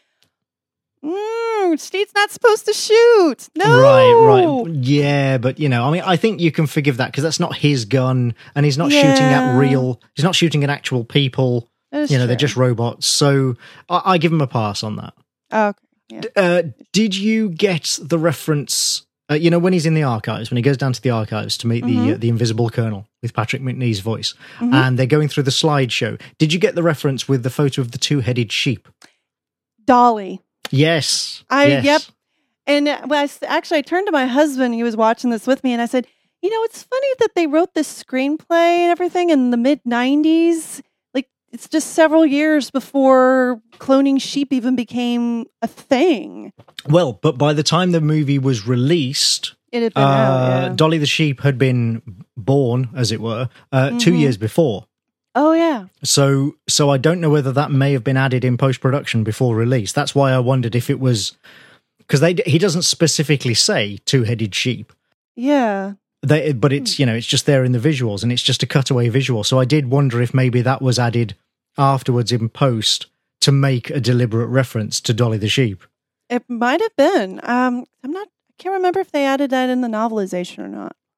[SPEAKER 2] Steed's not supposed to shoot. No.
[SPEAKER 1] Right. Yeah, but I think you can forgive that because that's not his gun, and he's not shooting at he's not shooting at actual people. They're just robots. So I give him a pass on that.
[SPEAKER 2] Okay. Yeah.
[SPEAKER 1] Did you get the reference? When he's in the archives, when he goes down to the archives to meet the Invisible Colonel with Patrick Macnee's voice, and they're going through the slideshow. Did you get the reference with the photo of the two-headed sheep?
[SPEAKER 2] Dolly.
[SPEAKER 1] Yes.
[SPEAKER 2] Yep. And I turned to my husband. He was watching this with me, and I said, it's funny that they wrote this screenplay and everything in the mid-90s. It's just several years before cloning sheep even became a thing.
[SPEAKER 1] Well, but by the time the movie was released,
[SPEAKER 2] it had been out,
[SPEAKER 1] Dolly the sheep had been born, as it were, 2 years before.
[SPEAKER 2] Oh, yeah.
[SPEAKER 1] So I don't know whether that may have been added in post-production before release. That's why I wondered if it was... Because he doesn't specifically say two-headed sheep.
[SPEAKER 2] Yeah.
[SPEAKER 1] But it's, it's just there in the visuals, and it's just a cutaway visual. So I did wonder if maybe that was added afterwards in post to make a deliberate reference to Dolly the sheep.
[SPEAKER 2] It might have been. I can't remember if they added that in the novelization or not.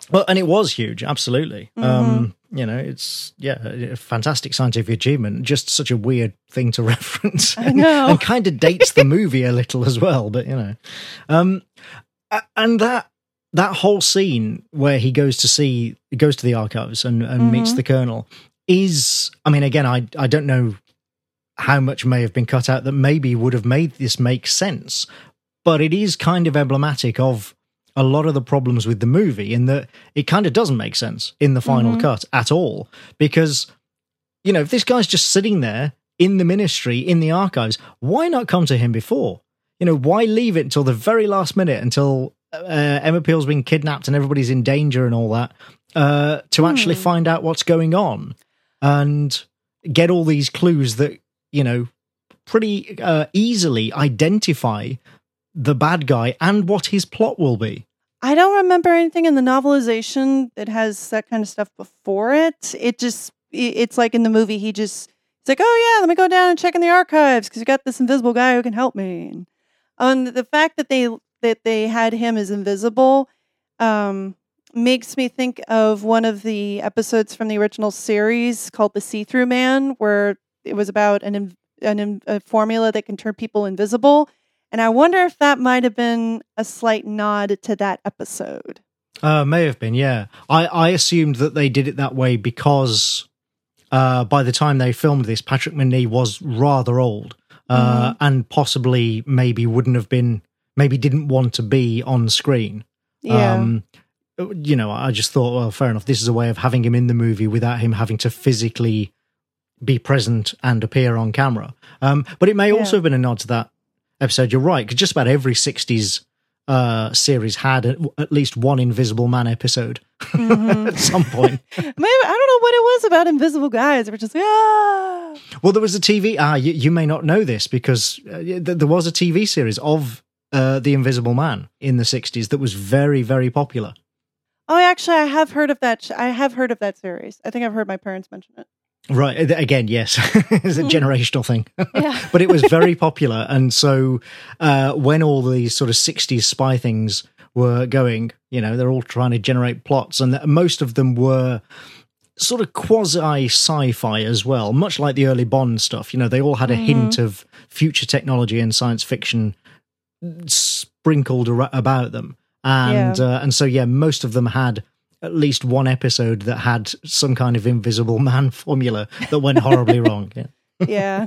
[SPEAKER 1] Well, and it was huge, absolutely. It's a fantastic scientific achievement. Just such a weird thing to reference.
[SPEAKER 2] I know.
[SPEAKER 1] And kind of dates the movie a little as well, but and that whole scene where he goes to the archives and meets the Colonel is, I mean, again, I don't know how much may have been cut out that maybe would have made this make sense, but it is kind of emblematic of a lot of the problems with the movie in that it kind of doesn't make sense in the final cut at all. Because, if this guy's just sitting there in the Ministry, in the archives, why not come to him before? Why leave it until the very last minute, until Emma Peel's been kidnapped and everybody's in danger and all that, to actually find out what's going on and get all these clues that, pretty easily identify the bad guy and what his plot will be.
[SPEAKER 2] I don't remember anything in the novelization that has that kind of stuff before it. It's like in the movie, it's like, oh yeah, let me go down and check in the archives because you got this invisible guy who can help me. And the fact that they had him as invisible makes me think of one of the episodes from the original series called The See-Through Man, where it was about a formula that can turn people invisible. And I wonder if that might have been a slight nod to that episode.
[SPEAKER 1] May have been, yeah. I assumed that they did it that way because by the time they filmed this, Patrick Macnee was rather old and possibly maybe didn't want to be on screen.
[SPEAKER 2] Yeah.
[SPEAKER 1] I just thought, well, fair enough. This is a way of having him in the movie without him having to physically be present and appear on camera. But it may also have been a nod to that episode. You're right, because just about every 60s series had at least one Invisible Man episode at some point.
[SPEAKER 2] Maybe, I don't know what it was about invisible guys. They were just
[SPEAKER 1] Well, there was a TV... you may not know this, because there was a TV series of The Invisible Man in the 60s that was very, very popular.
[SPEAKER 2] Oh, actually, I have heard of that. I have heard of that series. I think I've heard my parents mention it.
[SPEAKER 1] Right. Again, yes. It's a generational thing.
[SPEAKER 2] Yeah.
[SPEAKER 1] But it was very popular. And so when all these sort of 60s spy things were going, they're all trying to generate plots. And most of them were sort of quasi-sci-fi as well, much like the early Bond stuff. They all had a hint of future technology and science fiction sprinkled about them. And so, most of them had at least one episode that had some kind of Invisible Man formula that went horribly wrong.
[SPEAKER 2] Yeah.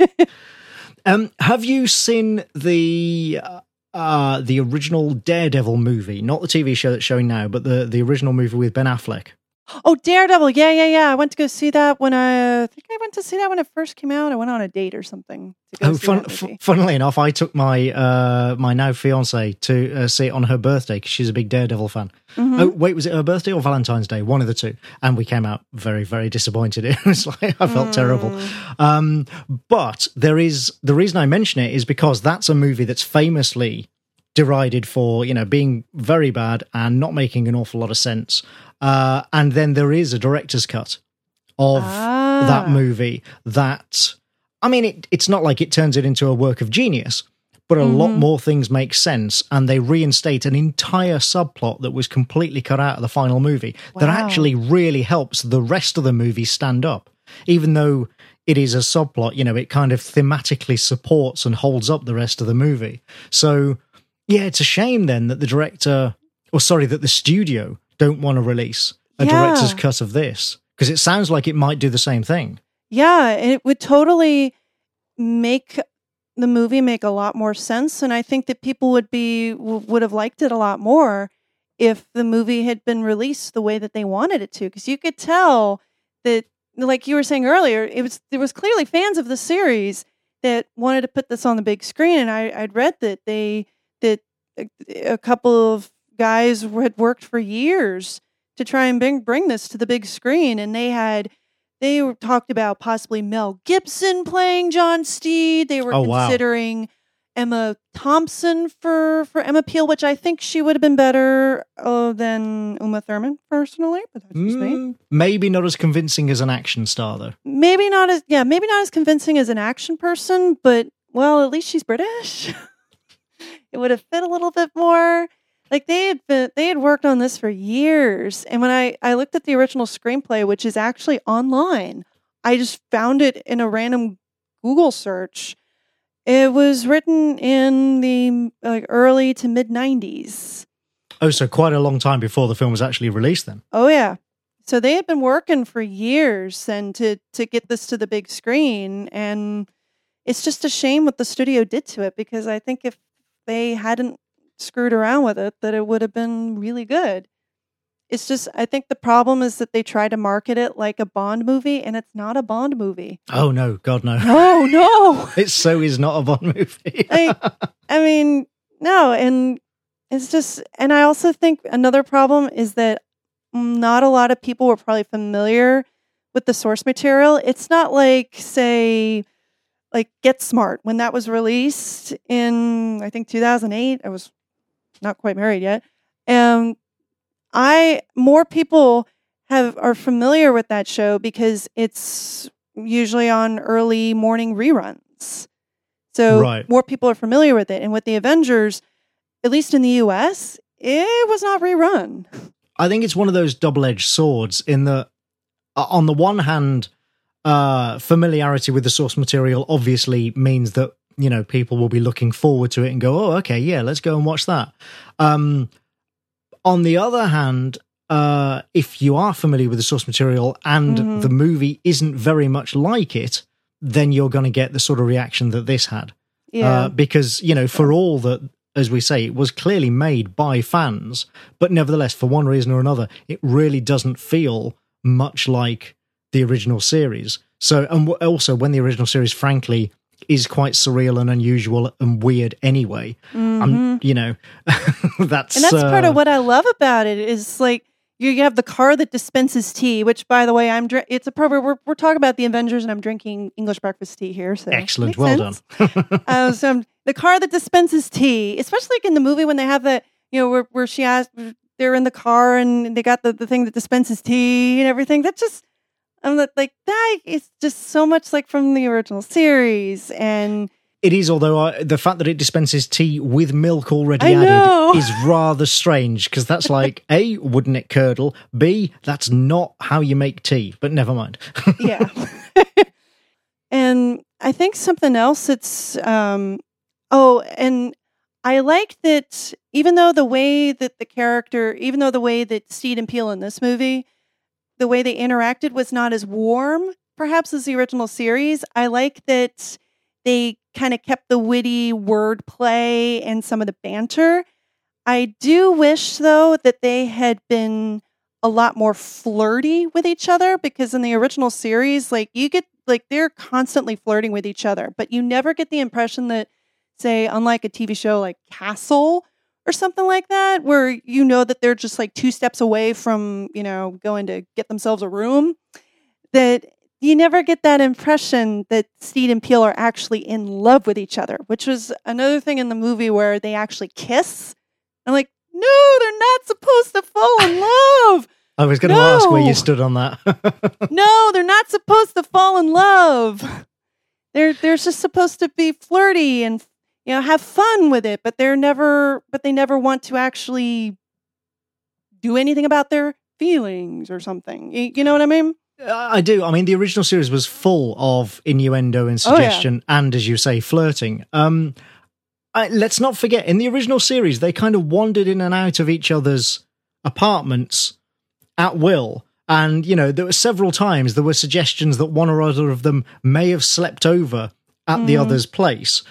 [SPEAKER 1] Have you seen the original Daredevil movie? Not the TV show that's showing now, but the original movie with Ben Affleck.
[SPEAKER 2] Oh, Daredevil. Yeah. I went to go see that when it first came out. I went on a date or something to go see that movie.
[SPEAKER 1] Funnily enough, I took my my now fiance to see it on her birthday because she's a big Daredevil fan. Oh, wait, was it her birthday or Valentine's Day? One of the two. And we came out very, very disappointed. It was like, I felt terrible. But the reason I mention it is because that's a movie that's famously derided for, being very bad and not making an awful lot of sense. And then there is a director's cut of that movie that, I mean, it's not like it turns it into a work of genius, but a lot more things make sense, and they reinstate an entire subplot that was completely cut out of the final movie that actually really helps the rest of the movie stand up. Even though it is a subplot, it kind of thematically supports and holds up the rest of the movie. So, yeah, it's a shame then that that the studio don't want to release a director's cut of this, because it sounds like it might do the same thing.
[SPEAKER 2] Yeah, it would totally make the movie make a lot more sense, and I think that people would have liked it a lot more if the movie had been released the way that they wanted it to, because you could tell that, like you were saying earlier, there was clearly fans of the series that wanted to put this on the big screen, and I'd read that a couple of guys had worked for years to try and bring this to the big screen, and they talked about possibly Mel Gibson playing John Steed. They were considering Emma Thompson for Emma Peel, which I think she would have been better than Uma Thurman personally, but that's just me.
[SPEAKER 1] Maybe not as convincing as an action star, though.
[SPEAKER 2] Maybe not as convincing as an action person, but at least she's British. It would have fit a little bit more. Like they had worked on this for years. And when I looked at the original screenplay, which is actually online, I just found it in a random Google search. It was written in the early to mid 90s.
[SPEAKER 1] Oh, so quite a long time before the film was actually released then.
[SPEAKER 2] Oh yeah. So they had been working for years and to get this to the big screen, and it's just a shame what the studio did to it, because I think if they hadn't screwed around with it, that it would have been really good. It's just, I think the problem is that they try to market it like a Bond movie, and it's not a Bond movie.
[SPEAKER 1] Oh no, God no.
[SPEAKER 2] Oh no.
[SPEAKER 1] It so is not a Bond movie.
[SPEAKER 2] No, and it's just, and I also think another problem is that not a lot of people were probably familiar with the source material. It's not like, say, like Get Smart, when that was released in, I think, 2008. I was not quite married yet. And more people are familiar with that show because it's usually on early morning reruns. So more people are familiar with it. And with the Avengers, at least in the US, it was not rerun.
[SPEAKER 1] I think it's one of those double-edged swords in that, on the one hand, familiarity with the source material obviously means that, you know, people will be looking forward to it and go, oh, okay, yeah, let's go and watch that. On the other hand, if you are familiar with the source material and the movie isn't very much like it, then you're going to get the sort of reaction that this had.
[SPEAKER 2] Yeah.
[SPEAKER 1] Because, you know, for all that, as we say, it was clearly made by fans, but nevertheless, for one reason or another, it really doesn't feel much like the original series. So, and also when the original series, frankly, is quite surreal and unusual and weird anyway. You know, that's
[SPEAKER 2] part of what I love about it is, like, you have the car that dispenses tea, which, by the way, it's appropriate. We're talking about the Avengers, and I'm drinking English breakfast tea here. So
[SPEAKER 1] excellent, well done.
[SPEAKER 2] So the car that dispenses tea, especially like in the movie when they have the, you know, where she asked, they're in the car and they got the thing that dispenses tea and everything. That just, I'm like, that is just so much like from the original series. And
[SPEAKER 1] it is, although the fact that it dispenses tea with milk already added is rather strange, because that's like, A, wouldn't it curdle? B, that's not how you make tea, but never mind.
[SPEAKER 2] Yeah. And I think something else that's, and I like that even though the way that Steed and Peele in this movie, the way they interacted was not as warm, perhaps, as the original series, I like that they kind of kept the witty wordplay and some of the banter. I do wish, though, that they had been a lot more flirty with each other, because in the original series, like, you get, like, they're constantly flirting with each other, but you never get the impression that, say, unlike a TV show like Castle or something like that, where you know that they're just like 2 steps away from, you know, going to get themselves a room, that you never get that impression that Steed and Peele are actually in love with each other, which was another thing in the movie where they actually kiss. I'm like, no, they're not supposed to fall in love.
[SPEAKER 1] I was going to ask where you stood on that.
[SPEAKER 2] No, they're not supposed to fall in love. They're just supposed to be flirty and, you know, have fun with it, but they never want to actually do anything about their feelings or something. You know what I mean?
[SPEAKER 1] I do. I mean, the original series was full of innuendo and suggestion and, as you say, flirting. Let's not forget, in the original series, they kind of wandered in and out of each other's apartments at will. And, you know, there were several times there were suggestions that one or other of them may have slept over at the other's place.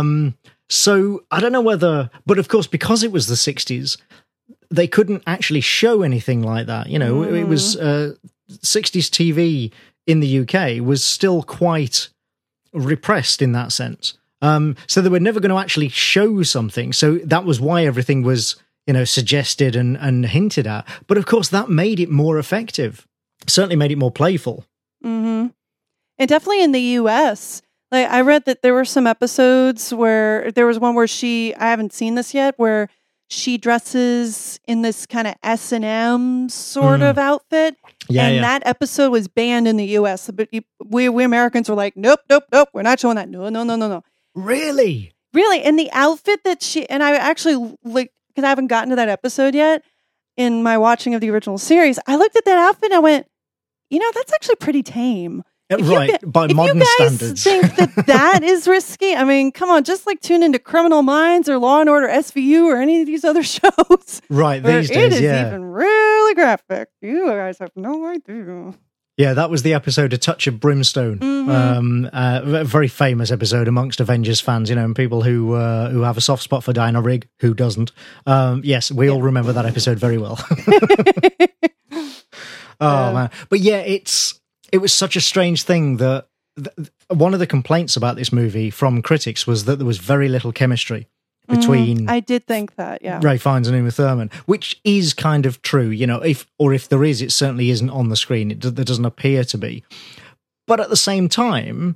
[SPEAKER 1] So I don't know whether, but of course, because it was the 60s, they couldn't actually show anything like that. You know, it was 60s TV in the UK was still quite repressed in that sense. So they were never going to actually show something. So that was why everything was, you know, suggested and hinted at. But of course, that made it more effective. Certainly made it more playful.
[SPEAKER 2] Mm-hmm. And definitely in the US, like, I read that there were some episodes where there was one where I haven't seen this yet, where she dresses in this kind of S&M sort of outfit. And that episode was banned in the US. But we Americans were like, nope, we're not showing that. No.
[SPEAKER 1] Really?
[SPEAKER 2] Really. And the outfit that and I actually, like, because I haven't gotten to that episode yet in my watching of the original series, I looked at that outfit and I went, that's actually pretty tame.
[SPEAKER 1] Right, by modern standards.
[SPEAKER 2] If you guys think that is risky, I mean, come on, just like tune into Criminal Minds or Law and Order SVU or any of these other shows.
[SPEAKER 1] Right, these days,
[SPEAKER 2] it is even really graphic. You guys have no idea.
[SPEAKER 1] Yeah, that was the episode A Touch of Brimstone. A very famous episode amongst Avengers fans, and people who have a soft spot for Diana Rigg, who doesn't. Yes, we all remember that episode very well. Man. But yeah, it was such a strange thing that one of the complaints about this movie from critics was that there was very little chemistry between
[SPEAKER 2] I did think that, yeah.
[SPEAKER 1] Ralph Fiennes and Uma Thurman, which is kind of true, if there is, it certainly isn't on the screen. There doesn't appear to be. But at the same time,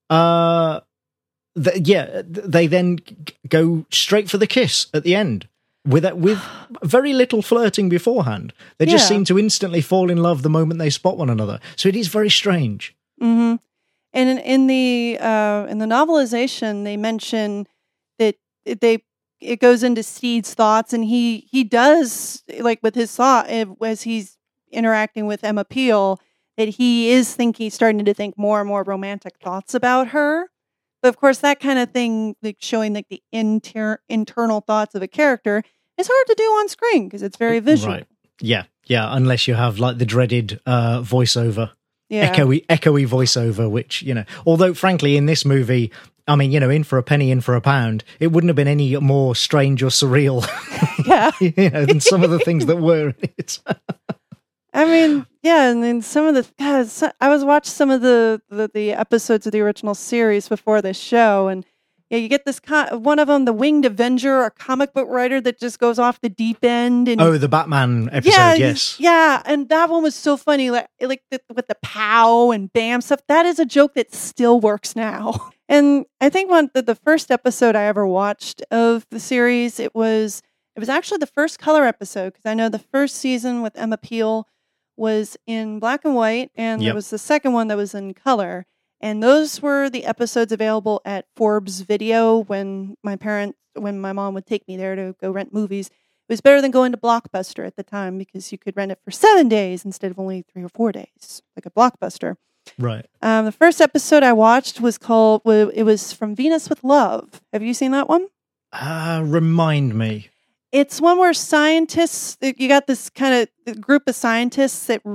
[SPEAKER 1] they then go straight for the kiss at the end with very little flirting beforehand. They just seem to instantly fall in love the moment they spot one another. So it is very strange.
[SPEAKER 2] Mm-hmm. And in the novelization, they mention that it goes into Steed's thoughts, and he does, like with his thought as he's interacting with Emma Peel, that he is starting to think more and more romantic thoughts about her. But of course, that kind of thing, like showing like the internal thoughts of a character, is hard to do on screen because it's very visual. Right.
[SPEAKER 1] Yeah, unless you have like the dreaded voiceover, echoey voiceover, which although frankly in this movie, I mean, in for a penny, in for a pound, it wouldn't have been any more strange or surreal, than some of the things that were in it.
[SPEAKER 2] I mean, yeah, and then some of I was watching some of the episodes of the original series before this show, and you get this one of them, the Winged Avenger, a comic book writer that just goes off the deep end. And
[SPEAKER 1] the Batman episode, yes.
[SPEAKER 2] Yeah, and that one was so funny, with the pow and bam stuff. That is a joke that still works now. And I think the first episode I ever watched of the series, it was actually the first color episode, because I know the first season with Emma Peel was in black and white, and there was the second one that was in color. And those were the episodes available at Forbes Video when my mom would take me there to go rent movies. It was better than going to Blockbuster at the time, because you could rent it for 7 days instead of only 3 or 4 days, like a Blockbuster.
[SPEAKER 1] Right.
[SPEAKER 2] The first episode I watched was From Venus with Love. Have you seen that one?
[SPEAKER 1] Remind me.
[SPEAKER 2] It's one where you got this kind of group of scientists that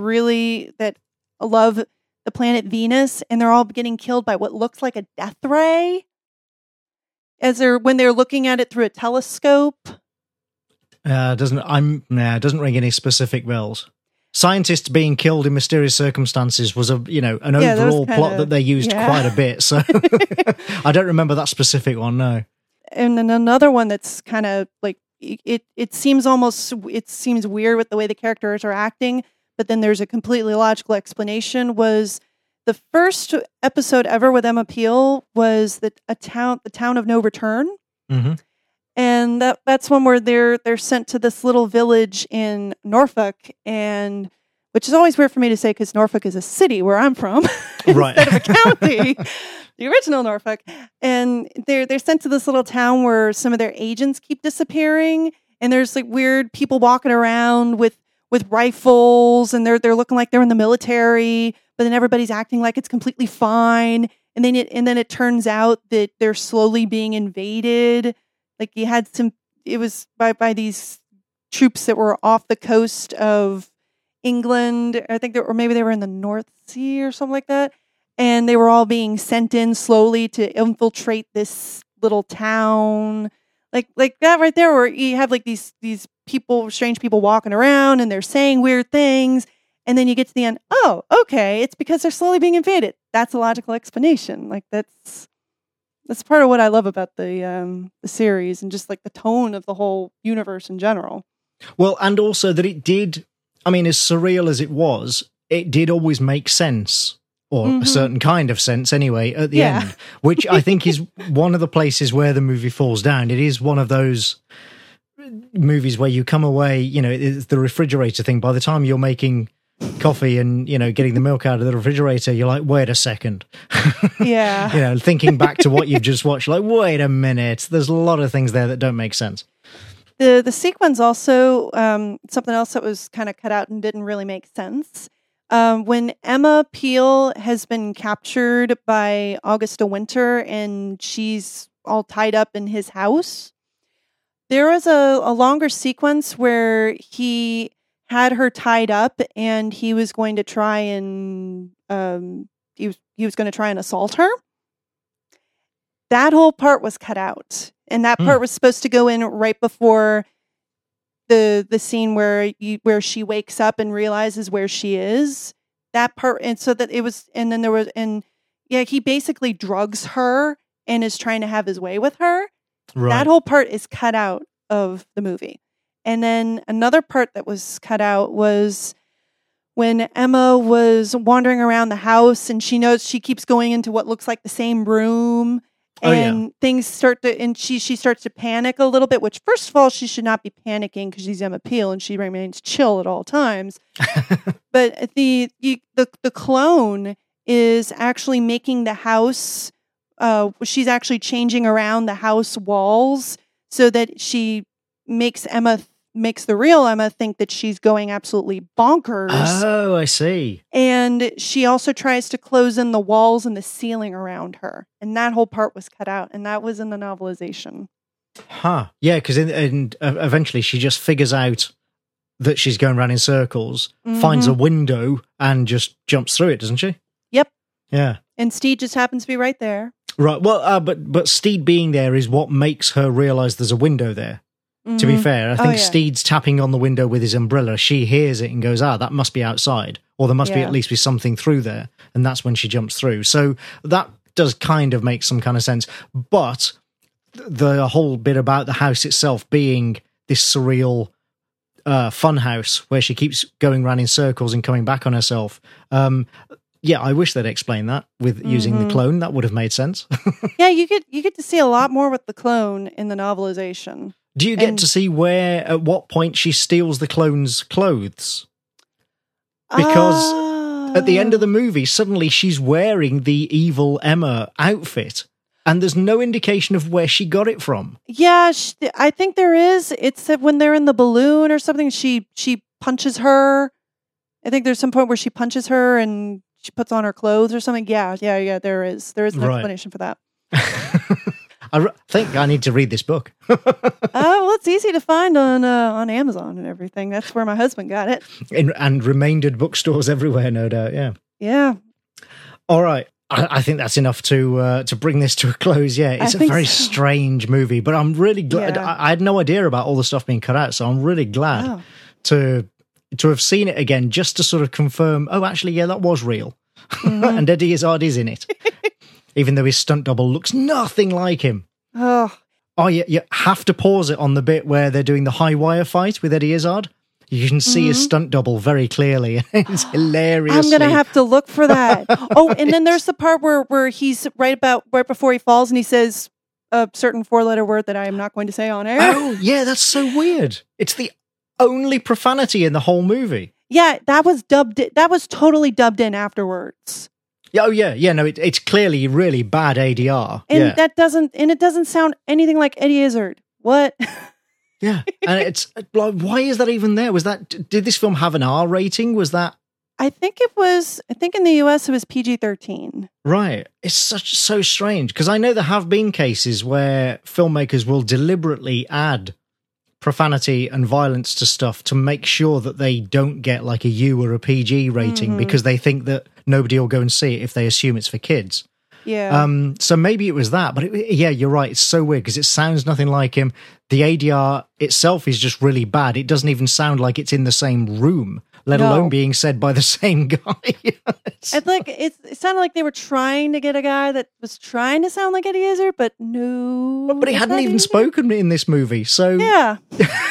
[SPEAKER 2] love the planet Venus, and they're all getting killed by what looks like a death ray when they're looking at it through a telescope.
[SPEAKER 1] Doesn't ring any specific bells. Scientists being killed in mysterious circumstances was an overall plot that they used quite a bit. So I don't remember that specific one. No.
[SPEAKER 2] And then another one that's kind of like it seems weird with the way the characters are acting, but then there's a completely logical explanation. Was the first episode ever with Emma Peel was the town of No Return.
[SPEAKER 1] Mm-hmm.
[SPEAKER 2] And that's one where they're sent to this little village in Norfolk, and which is always weird for me to say because Norfolk is a city where I'm from,
[SPEAKER 1] right?
[SPEAKER 2] Instead of a county, the original Norfolk. And they're sent to this little town where some of their agents keep disappearing, and there's like weird people walking around with rifles, and they're looking like they're in the military, but then everybody's acting like it's completely fine, and then it turns out that they're slowly being invaded. Like it was by these troops that were off the coast of England. I think maybe they were in the North Sea or something like that. And they were all being sent in slowly to infiltrate this little town. Like that right there, where you have like these people, strange people walking around, and they're saying weird things. And then you get to the end. Oh, okay. It's because they're slowly being invaded. That's a logical explanation. Like that's part of what I love about the series, and just like the tone of the whole universe in general.
[SPEAKER 1] Well, and also that it did, I mean, as surreal as it did always make sense, or a certain kind of sense anyway, at the end, which I think is one of the places where the movie falls down. It is one of those movies where you come away, it's the refrigerator thing. By the time you're making coffee and getting the milk out of the refrigerator, you're like, wait a second.
[SPEAKER 2] Yeah.
[SPEAKER 1] Thinking back to what you've just watched, like, wait a minute, there's a lot of things there that don't make sense.
[SPEAKER 2] The sequence also, something else that was kind of cut out and didn't really make sense. When Emma Peel has been captured by Augusta Winter and she's all tied up in his house, there was a longer sequence where he had her tied up and he was going to try and he was going to try and assault her. That whole part was cut out, and that part was supposed to go in right before the scene where she wakes up and realizes where she is. That part, and so that it was, and then there was, and yeah, he basically drugs her and is trying to have his way with her.
[SPEAKER 1] Right.
[SPEAKER 2] That whole part is cut out of the movie. And then another part that was cut out was when Emma was wandering around the house and she knows she keeps going into what looks like the same room. And things start to, and she starts to panic a little bit, which first of all, she should not be panicking because she's Emma Peel and she remains chill at all times. But the clone is actually making the house, she's actually changing around the house walls so that she makes the real Emma think that she's going absolutely bonkers.
[SPEAKER 1] Oh, I see.
[SPEAKER 2] And she also tries to close in the walls and the ceiling around her. And that whole part was cut out. And that was in the novelization.
[SPEAKER 1] Huh. Yeah, because eventually she just figures out that she's going around in circles, finds a window, and just jumps through it, doesn't she?
[SPEAKER 2] Yep.
[SPEAKER 1] Yeah.
[SPEAKER 2] And Steed just happens to be right there.
[SPEAKER 1] Right. Well, but Steed being there is what makes her realise there's a window there. To be fair, I think Steed's tapping on the window with his umbrella. She hears it and goes, that must be outside. Or there must be at least be something through there. And that's when she jumps through. So that does kind of make some kind of sense. But the whole bit about the house itself being this surreal fun house where she keeps going around in circles and coming back on herself. Yeah, I wish they'd explained that with using the clone. That would have made sense.
[SPEAKER 2] Yeah, you get to see a lot more with the clone in the novelization.
[SPEAKER 1] Do you get to see at what point she steals the clone's clothes? Because at the end of the movie, suddenly she's wearing the evil Emma outfit, and there's no indication of where she got it from.
[SPEAKER 2] Yeah, I think there is. It's when they're in the balloon or something, she punches her. I think there's some point where she punches her and she puts on her clothes or something. Yeah, there is. There is an explanation for that.
[SPEAKER 1] I think I need to read this book.
[SPEAKER 2] Well, it's easy to find on Amazon and everything. That's where my husband got it.
[SPEAKER 1] And remaindered bookstores everywhere, no doubt, yeah.
[SPEAKER 2] Yeah.
[SPEAKER 1] All right. I think that's enough to bring this to a close, yeah. It's a very strange movie, but I'm really glad. Yeah. I had no idea about all the stuff being cut out, so I'm really glad to have seen it again, just to sort of confirm, actually, yeah, that was real. And Eddie Izzard is in it. Even though his stunt double looks nothing like him. Oh, yeah, you have to pause it on the bit where they're doing the high wire fight with Eddie Izzard. You can see his stunt double very clearly. It's hilarious.
[SPEAKER 2] I'm going to have to look for that. And then there's the part where he's right before he falls and he says a certain 4-letter word that I am not going to say on air.
[SPEAKER 1] Oh, yeah, that's so weird. It's the only profanity in the whole movie.
[SPEAKER 2] Yeah, that was totally dubbed in afterwards.
[SPEAKER 1] Oh yeah, no, it's clearly really bad ADR,
[SPEAKER 2] and it doesn't sound anything like Eddie Izzard. What?
[SPEAKER 1] Yeah, and it's like, why is that even there? Did this film have an R rating? Was that?
[SPEAKER 2] I think in the US it was PG-13.
[SPEAKER 1] Right, it's so strange because I know there have been cases where filmmakers will deliberately add profanity and violence to stuff to make sure that they don't get like a U or a PG rating because they think that nobody will go and see it if they assume it's for kids.
[SPEAKER 2] Yeah.
[SPEAKER 1] So maybe it was that, but you're right. It's so weird because it sounds nothing like him. The ADR itself is just really bad. It doesn't even sound like it's in the same room, let alone being said by the same guy.
[SPEAKER 2] It sounded like they were trying to get a guy that was trying to sound like Eddie Izzard, but no.
[SPEAKER 1] But he hadn't even spoken in this movie, so
[SPEAKER 2] yeah.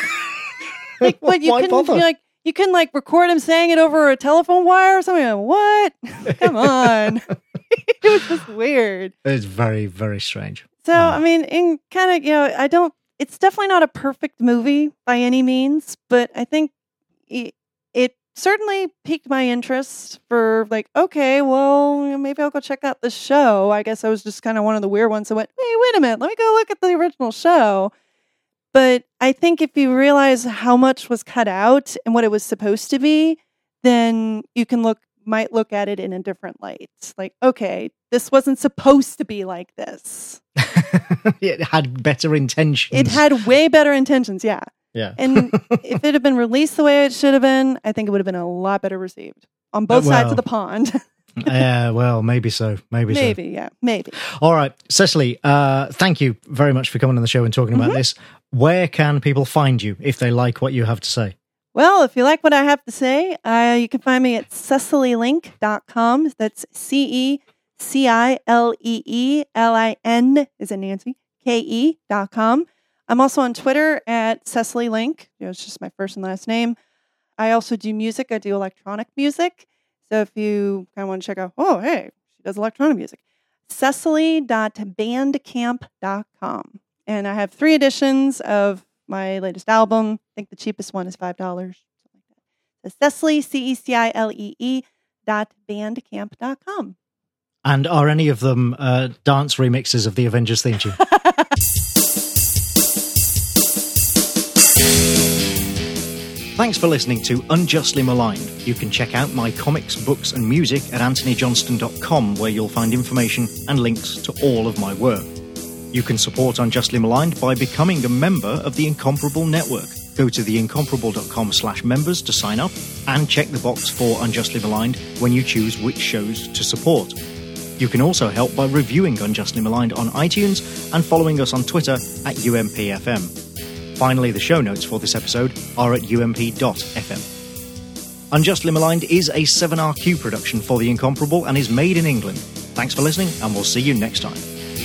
[SPEAKER 2] Like what you couldn't bother? You couldn't record him saying it over a telephone wire or something. What? Come on. It was just weird.
[SPEAKER 1] It's very, very strange.
[SPEAKER 2] So, I mean, in kind of, it's definitely not a perfect movie by any means, but I think it certainly piqued my interest for okay, well, maybe I'll go check out the show. I guess I was just kind of one of the weird ones that went, hey, wait a minute, let me go look at the original show. But I think if you realize how much was cut out and what it was supposed to be, then you might look at it in a different light. Like, okay, this wasn't supposed to be like this.
[SPEAKER 1] It had better intentions.
[SPEAKER 2] It had way better intentions, yeah.
[SPEAKER 1] Yeah.
[SPEAKER 2] And if it had been released the way it should have been, I think it would have been a lot better received on both sides of the pond.
[SPEAKER 1] Yeah, well, maybe so. Maybe,
[SPEAKER 2] yeah, maybe.
[SPEAKER 1] All right, Cecily, thank you very much for coming on the show and talking about this. Where can people find you if they like what you have to say?
[SPEAKER 2] Well, if you like what I have to say, you can find me at CecilyLink.com. That's CecileeLin, is it Nancy? KE.com. I'm also on Twitter at CecilyLink. It's just my first and last name. I also do music. I do electronic music. So if you kind of want to check out, oh, hey, she does electronic music, Cecily.bandcamp.com. And I have 3 editions of my latest album. I think the cheapest one is $5. Something like that. So Cecily, CecileLee.bandcamp.com.
[SPEAKER 1] And are any of them dance remixes of the Avengers theme tune? Thanks for listening to Unjustly Maligned. You can check out my comics, books and music at anthonyjohnston.com, where you'll find information and links to all of my work. You can support Unjustly Maligned by becoming a member of the Incomparable Network. Go to theincomparable.com/members to sign up and check the box for Unjustly Maligned when you choose which shows to support. You can also help by reviewing Unjustly Maligned on iTunes and following us on Twitter at UMPFM. Finally, the show notes for this episode are at ump.fm. Unjustly Maligned is a 7RQ production for The Incomparable and is made in England. Thanks for listening, and we'll see you next time.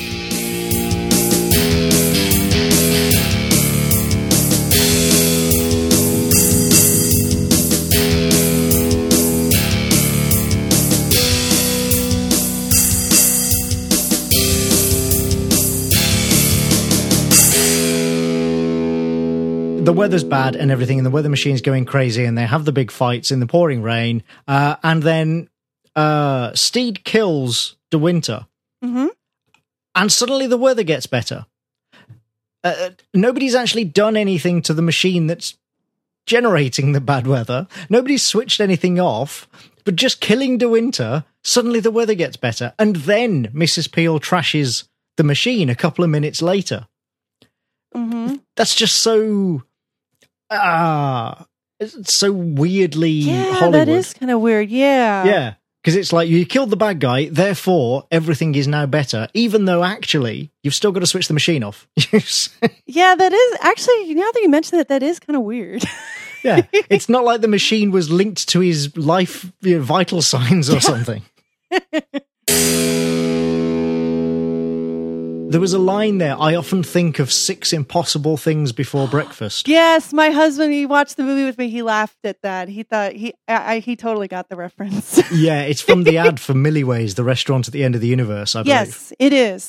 [SPEAKER 1] The weather's bad and everything, and the weather machine's going crazy, and they have the big fights in the pouring rain, and then Steed kills De Winter, and suddenly the weather gets better. Nobody's actually done anything to the machine that's generating the bad weather. Nobody's switched anything off, but just killing De Winter, suddenly the weather gets better, and then Mrs. Peel trashes the machine a couple of minutes later. That's just so... it's so weirdly Hollywood.
[SPEAKER 2] That is kind of weird,
[SPEAKER 1] Yeah, because it's like you killed the bad guy, therefore everything is now better, even though actually you've still got to switch the machine off.
[SPEAKER 2] Yeah, that is... Actually, now that you mention it, that is kind of weird.
[SPEAKER 1] Yeah, it's not like the machine was linked to his life vital signs or something. There was a line there, I often think of 6 impossible things before breakfast.
[SPEAKER 2] Yes, my husband, he watched the movie with me, he laughed at that. He thought, he totally got the reference.
[SPEAKER 1] Yeah, it's from the ad for Milliways, the restaurant at the end of the universe, I believe.
[SPEAKER 2] Yes, it is.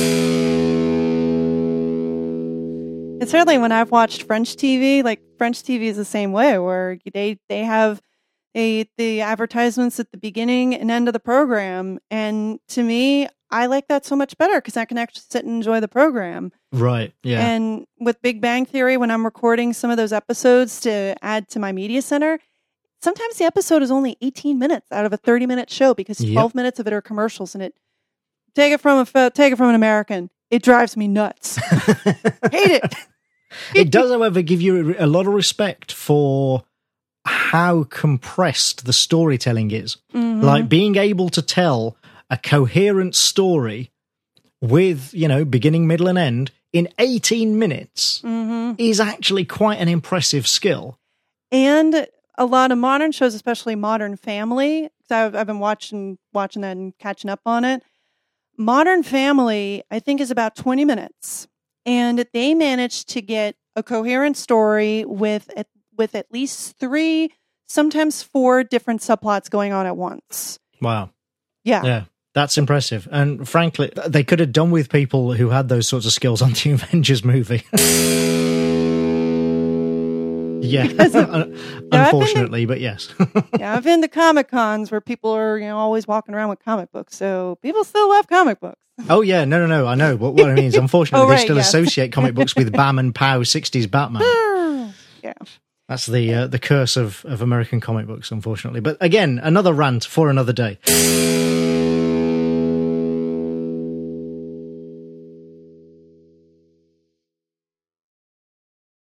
[SPEAKER 2] And certainly when I've watched French TV, like French TV is the same way, where they have the advertisements at the beginning and end of the program. And to me, I like that so much better because I can actually sit and enjoy the program.
[SPEAKER 1] Right, yeah.
[SPEAKER 2] And with Big Bang Theory, when I'm recording some of those episodes to add to my media center, sometimes the episode is only 18 minutes out of a 30-minute show because 12 minutes of it are commercials. And it take it from an American, it drives me nuts. Hate it.
[SPEAKER 1] It does, however, give you a lot of respect for how compressed the storytelling is. Like being able to tell a coherent story with, beginning, middle, and end in 18 minutes is actually quite an impressive skill.
[SPEAKER 2] And a lot of modern shows, especially Modern Family, because I've been watching that and catching up on it. Modern Family, I think, is about 20 minutes. And they managed to get a coherent story with at least 3, sometimes 4 different subplots going on at once. Wow. Yeah.
[SPEAKER 1] That's impressive. And frankly, they could have done with people who had those sorts of skills on the Avengers movie. Yeah, unfortunately, but yes.
[SPEAKER 2] Yeah, I've been to Comic Cons where people are, always walking around with comic books. So people still love comic books.
[SPEAKER 1] Oh yeah, no, I know. But what I mean is, unfortunately,
[SPEAKER 2] right,
[SPEAKER 1] they still
[SPEAKER 2] yes.
[SPEAKER 1] associate comic books with Bam and Pow 60s Batman.
[SPEAKER 2] Yeah.
[SPEAKER 1] That's the curse of American comic books, unfortunately. But again, another rant for another day.